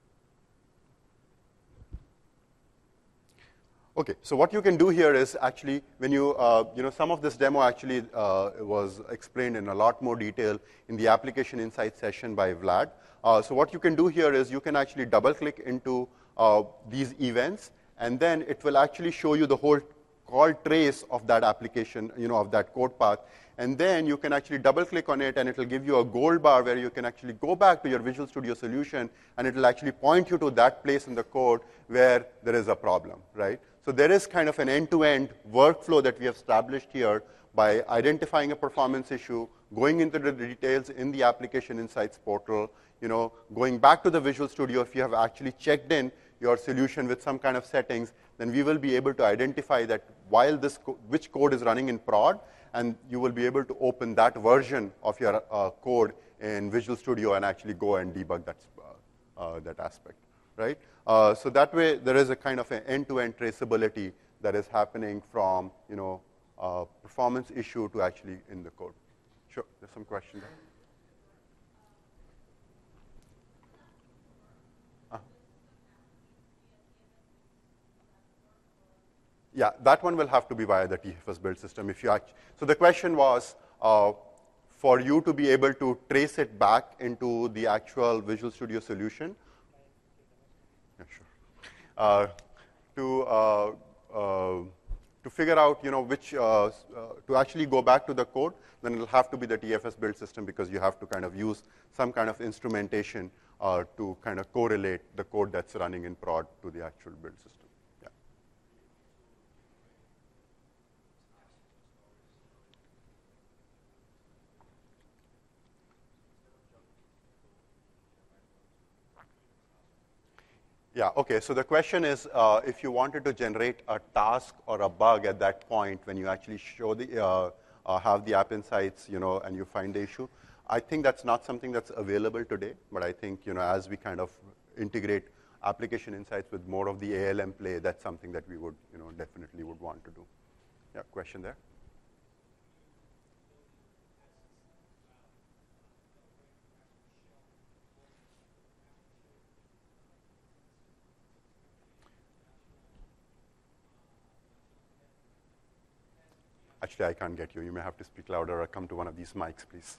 Okay, so what you can do here is actually, when you, some of this demo actually was explained in a lot more detail in the Application Insights session by Vlad. So what you can do here is you can actually double-click into these events, and then it will actually show you the whole call trace of that application, of that code path. And then you can actually double-click on it, and it will give you a gold bar where you can actually go back to your Visual Studio solution, and it will actually point you to that place in the code where there is a problem, right? So there is kind of an end-to-end workflow that we have established here by identifying a performance issue, going into the details in the Application Insights portal, going back to the Visual Studio. If you have actually checked in your solution with some kind of settings, then we will be able to identify that while which code is running in prod, and you will be able to open that version of your code in Visual Studio and actually go and debug that aspect, right? So that way, there is a kind of an end-to-end traceability that is happening from, performance issue to actually in the code. Sure, there's some question there. Yeah, that one will have to be via the TFS build system. If you so the question was, for you to be able to trace it back into the actual Visual Studio solution. Yeah, sure. To figure out, which to actually go back to the code, then it'll have to be the TFS build system, because you have to kind of use some kind of instrumentation to kind of correlate the code that's running in prod to the actual build system. Yeah, okay, so the question is, if you wanted to generate a task or a bug at that point when you actually show the, have the App Insights, and you find the issue. I think that's not something that's available today, but I think, as we kind of integrate application insights with more of the ALM play, that's something that we would, definitely would want to do. Yeah, question there? Actually, I can't get you. You may have to speak louder or come to one of these mics, please.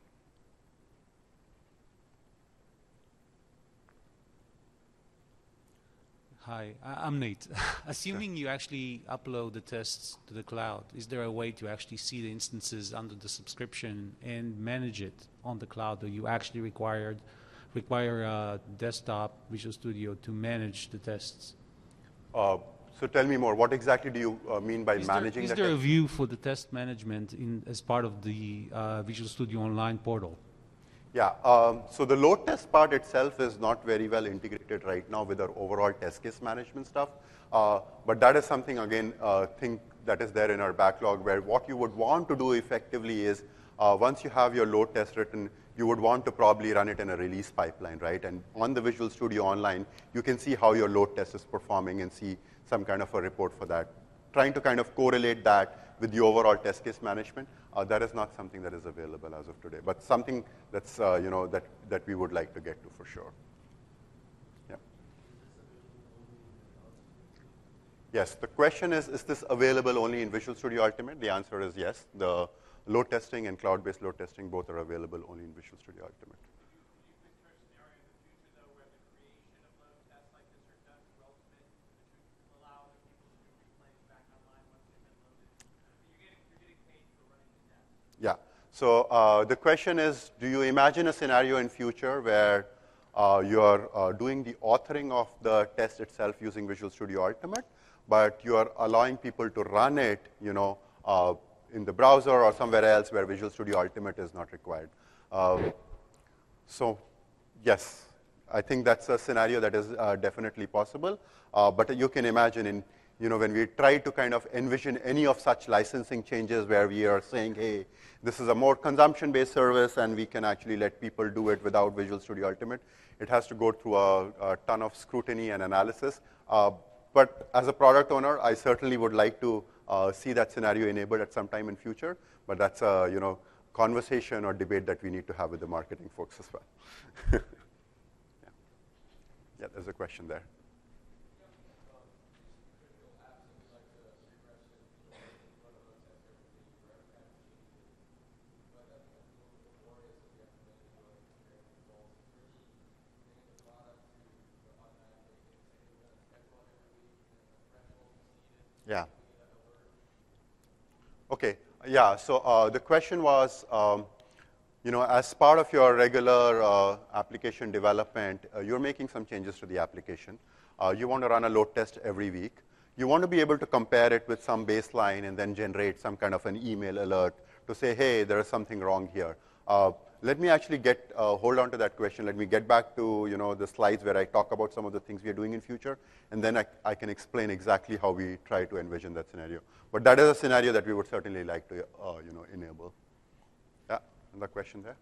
Hi, I'm Nate. Assuming you actually upload the tests to the cloud, is there a way to actually see the instances under the subscription and manage it on the cloud? Or you actually require a desktop Visual Studio to manage the tests? So tell me more. What exactly do you mean by managing the test? Is there a view for the test management as part of the Visual Studio Online portal? Yeah, so the load test part itself is not very well integrated right now with our overall test case management stuff. But that is something, again, thing that is there in our backlog, where what you would want to do effectively is, once you have your load test written, you would want to probably run it in a release pipeline, right? And on the Visual Studio Online, you can see how your load test is performing and see some kind of a report for that. Trying to kind of correlate that with the overall test case management, that is not something that is available as of today, but something that's, that we would like to get to for sure. Yeah. Yes, the question is this available only in Visual Studio Ultimate? The answer is yes. The load testing and cloud-based load testing both are available only in Visual Studio Ultimate. Yeah. So the question is, do you imagine a scenario in future where you're doing the authoring of the test itself using Visual Studio Ultimate, but you're allowing people to run it, in the browser or somewhere else where Visual Studio Ultimate is not required? So yes, I think that's a scenario that is definitely possible. But you can imagine in when we try to kind of envision any of such licensing changes where we are saying, hey, this is a more consumption-based service and we can actually let people do it without Visual Studio Ultimate, it has to go through a ton of scrutiny and analysis. But as a product owner, I certainly would like to see that scenario enabled at some time in future. But that's a conversation or debate that we need to have with the marketing folks as well. Yeah, there's a question there. Yeah. Okay. Yeah. So the question was, as part of your regular application development, you're making some changes to the application. You want to run a load test every week. You want to be able to compare it with some baseline and then generate some kind of an email alert to say, hey, there is something wrong here. Let me actually hold on to that question. Let me get back to the slides where I talk about some of the things we are doing in future, and then I can explain exactly how we try to envision that scenario. But that is a scenario that we would certainly like to enable. Yeah, another question there?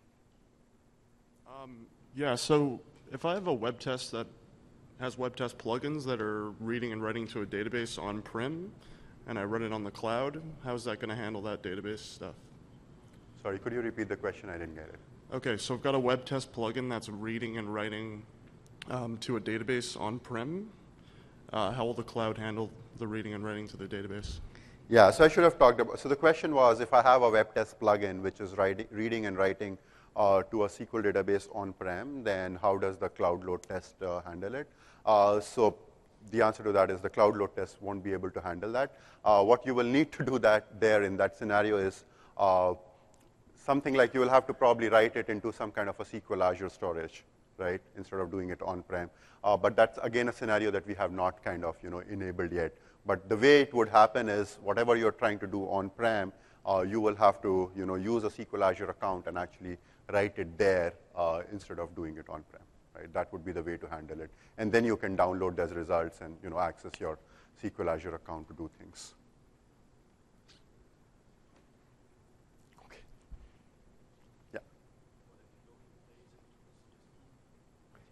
Yeah, so if I have a web test that has web test plugins that are reading and writing to a database on-prem, and I run it on the cloud, how's that going to handle that database stuff? Sorry, could you repeat the question? I didn't get it. Okay, so I've got a web test plugin that's reading and writing to a database on-prem. How will the cloud handle the reading and writing to the database? Yeah, so I should have talked about, so the question was, if I have a web test plugin which is reading and writing to a SQL database on-prem, then how does the cloud load test handle it? So the answer to that is the cloud load test won't be able to handle that. What you will need to do there in that scenario is something like you will have to probably write it into some kind of a SQL Azure storage, right, instead of doing it on-prem. But that's, again, a scenario that we have not kind of enabled yet. But the way it would happen is whatever you're trying to do on-prem, you will have to use a SQL Azure account and actually write it there instead of doing it on-prem. Right? That would be the way to handle it. And then you can download those results and access your SQL Azure account to do things.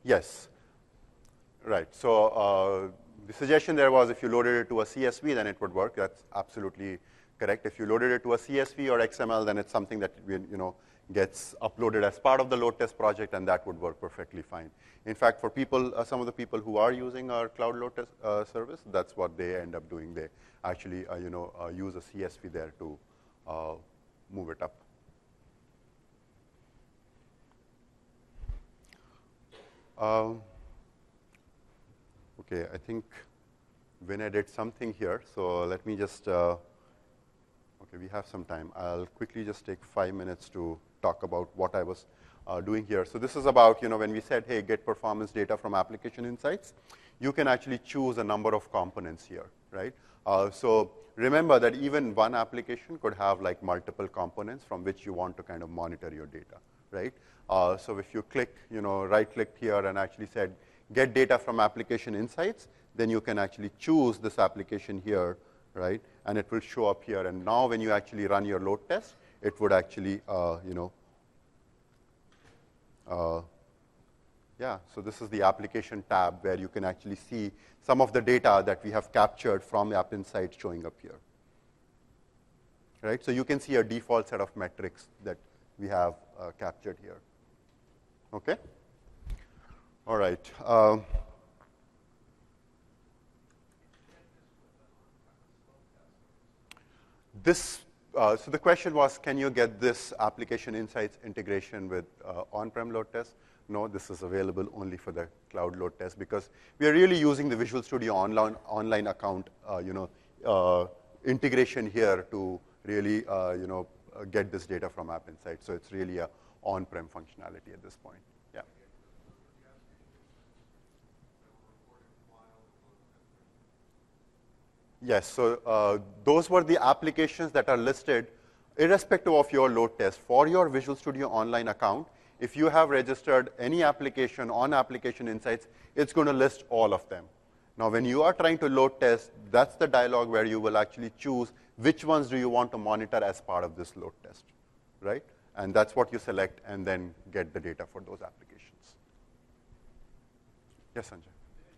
Yes. Right. So the suggestion there was if you loaded it to a CSV, then it would work. That's absolutely correct. If you loaded it to a CSV or XML, then it's something that gets uploaded as part of the load test project, and that would work perfectly fine. In fact, for people, some of the people who are using our cloud load test service, that's what they end up doing. They actually use a CSV there to move it up. Okay, I think Vinay did something here, so let me just, okay, we have some time. I'll quickly just take 5 minutes to talk about what I was doing here. So this is about, when we said, hey, get performance data from application insights, you can actually choose a number of components here, right? So remember that even one application could have like multiple components from which you want to kind of monitor your data, right? So if you click, right-clicked here and actually said, get data from application insights, then you can actually choose this application here, right? And it will show up here. And now when you actually run your load test, it would actually, yeah, so this is the application tab where you can actually see some of the data that we have captured from App Insights showing up here, right? So you can see a default set of metrics that we have captured here, okay? All right. So the question was, can you get this application insights integration with on-prem load test? No, this is available only for the cloud load test because we are really using the Visual Studio online account, integration here to really, get this data from App Insights. So it's really a on-prem functionality at this point. Yeah. Yes, so those were the applications that are listed irrespective of your load test. For your Visual Studio Online account, if you have registered any application on Application Insights, it's going to list all of them. Now, when you are trying to load test, that's the dialog where you will actually choose which ones do you want to monitor as part of this load test, right? And that's what you select and then get the data for those applications. Yes, Sanjay?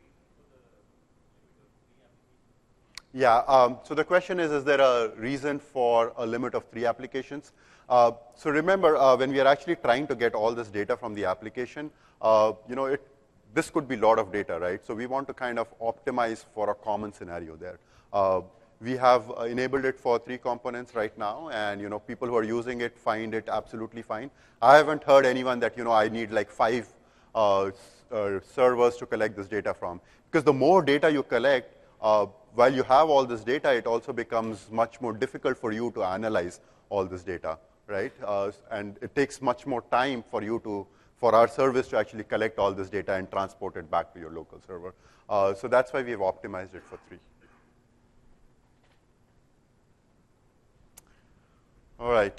Yeah, so the question is there a reason for a limit of 3 applications? So remember, when we are actually trying to get all this data from the application, this could be a lot of data, right? So we want to kind of optimize for a common scenario there. We have enabled it for 3 components right now, and people who are using it find it absolutely fine. I haven't heard anyone that I need like 5 servers to collect this data from, because the more data you collect, while you have all this data, it also becomes much more difficult for you to analyze all this data, right? And it takes much more time for our service to actually collect all this data and transport it back to your local server. So that's why we've optimized it for 3. All right.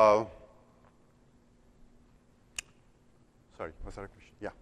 Sorry, was that a question? Yeah.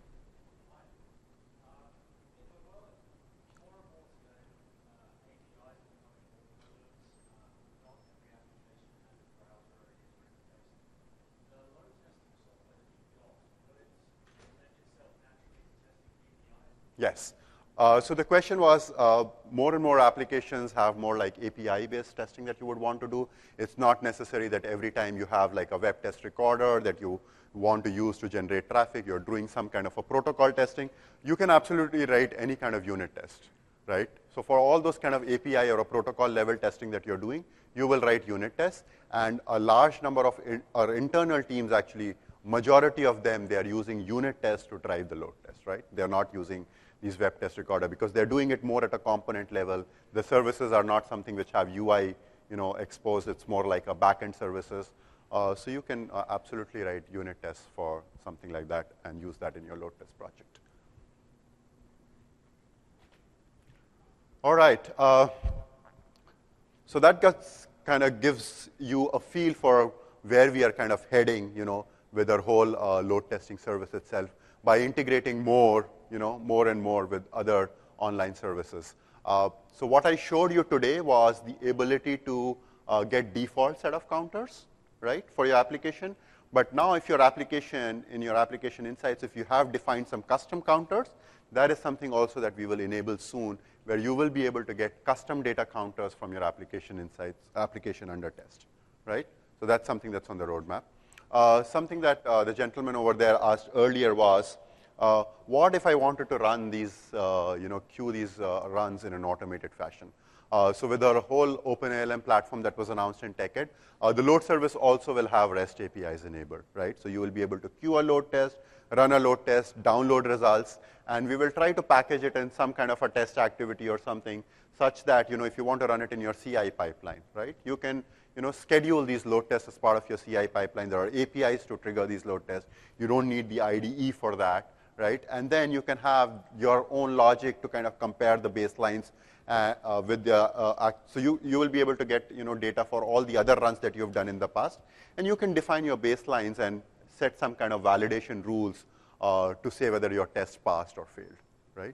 Yes. So the question was, more and more applications have more like API-based testing that you would want to do. It's not necessary that every time you have like a web test recorder that you want to use to generate traffic, you're doing some kind of a protocol testing. You can absolutely write any kind of unit test, right? So for all those kind of API or a protocol level testing that you're doing, you will write unit tests. And a large number of our internal teams actually, majority of them, they are using unit tests to drive the load test, right? They're not using these web test recorder because they're doing it more at a component level. The services are not something which have UI, exposed. It's more like a backend services. So you can absolutely write unit tests for something like that and use that in your load test project. All right. So that kind of gives you a feel for where we are kind of heading, with our whole load testing service itself by integrating more and more with other online services. So what I showed you today was the ability to get default set of counters, right, for your application. But now if your application, in your application insights, if you have defined some custom counters, that is something also that we will enable soon, where you will be able to get custom data counters from your application insights, application under test, right? So that's something that's on the roadmap. Something that the gentleman over there asked earlier was, what if I wanted to run these, queue these runs in an automated fashion? So with our whole OpenALM platform that was announced in TechEd, the load service also will have REST APIs enabled, right? So you will be able to queue a load test, run a load test, download results, and we will try to package it in some kind of a test activity or something such that, if you want to run it in your CI pipeline, right? You can, schedule these load tests as part of your CI pipeline. There are APIs to trigger these load tests. You don't need the IDE for that, right? And then you can have your own logic to kind of compare the baselines with the, so you will be able to get, data for all the other runs that you've done in the past. And you can define your baselines and set some kind of validation rules to say whether your test passed or failed, right?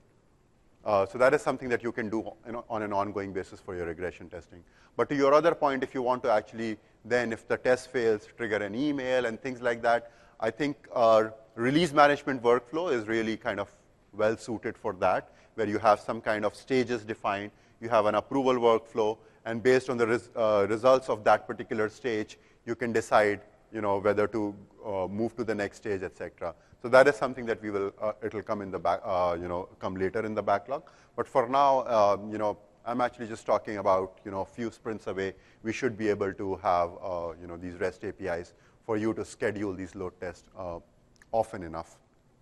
So that is something that you can do on an ongoing basis for your regression testing. But to your other point, if you want to actually then, if the test fails, trigger an email and things like that, I think our release management workflow is really kind of well suited for that, where you have some kind of stages defined, you have an approval workflow, and based on the results of that particular stage, you can decide whether to move to the next stage, etc. So that is something that we will, it'll come in the back, come later in the backlog. But for now, I'm actually just talking about, a few sprints away, we should be able to have, these REST APIs for you to schedule these load tests often enough.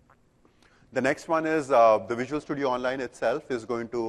The next one is the Visual Studio Online itself is going to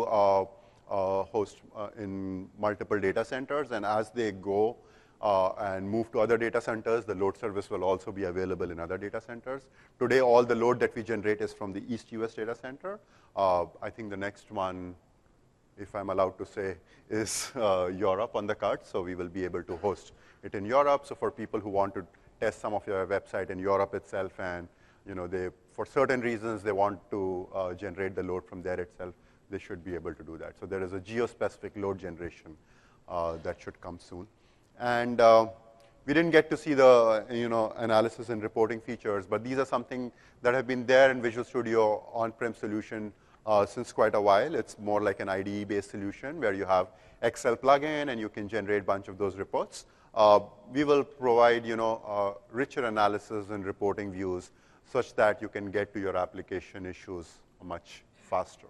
host in multiple data centers, and as they go and move to other data centers, the load service will also be available in other data centers. Today, all the load that we generate is from the East US data center. I think the next one, if I'm allowed to say, is Europe on the card, so we will be able to host it in Europe. So for people who want to test some of your website in Europe itself, and they, for certain reasons, they want to generate the load from there itself, they should be able to do that. So there is a geo-specific load generation that should come soon. And we didn't get to see the analysis and reporting features, but these are something that have been there in Visual Studio on-prem solution since quite a while. It's more like an IDE-based solution where you have Excel plugin and you can generate a bunch of those reports. We will provide richer analysis and reporting views such that you can get to your application issues much faster.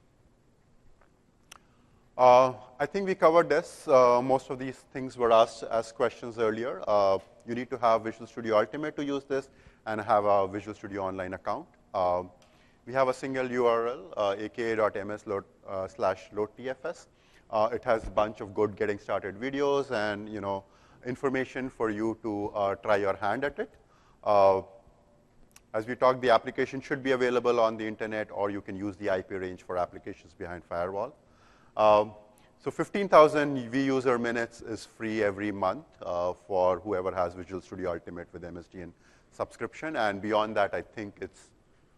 I think we covered this. Most of these things were asked as questions earlier. You need to have Visual Studio Ultimate to use this and have a Visual Studio Online account. We have a single URL, aka.ms/loadtfs. It has a bunch of good getting started videos and information for you to try your hand at it. As we talked, the application should be available on the internet, or you can use the IP range for applications behind firewall. So 15,000 vUser minutes is free every month for whoever has Visual Studio Ultimate with MSDN subscription. And beyond that, I think it's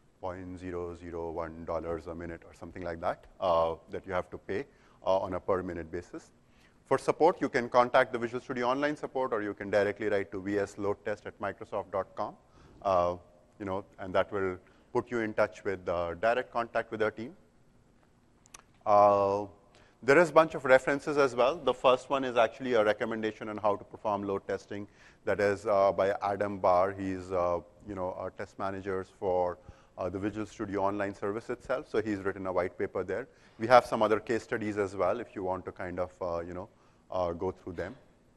$0.001 a minute or something like that that you have to pay on a per minute basis. For support, you can contact the Visual Studio Online support, or you can directly write to vsloadtest@microsoft.com. And that will put you in touch with direct contact with our team. There is a bunch of references as well. The first one is actually a recommendation on how to perform load testing. That is by Adam Barr. He's our test managers for the Visual Studio Online service itself. So he's written a white paper there. We have some other case studies as well if you want to kind of go through them.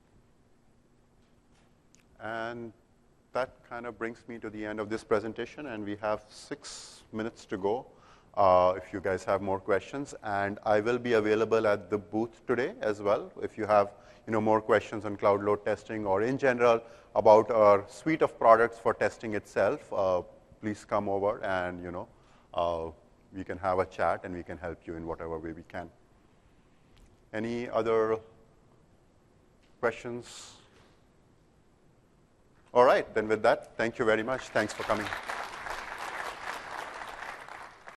And that kind of brings me to the end of this presentation, and we have 6 minutes to go if you guys have more questions. And I will be available at the booth today as well. If you have more questions on cloud load testing or in general about our suite of products for testing itself, please come over and we can have a chat and we can help you in whatever way we can. Any other questions? All right, then with that, thank you very much. Thanks for coming.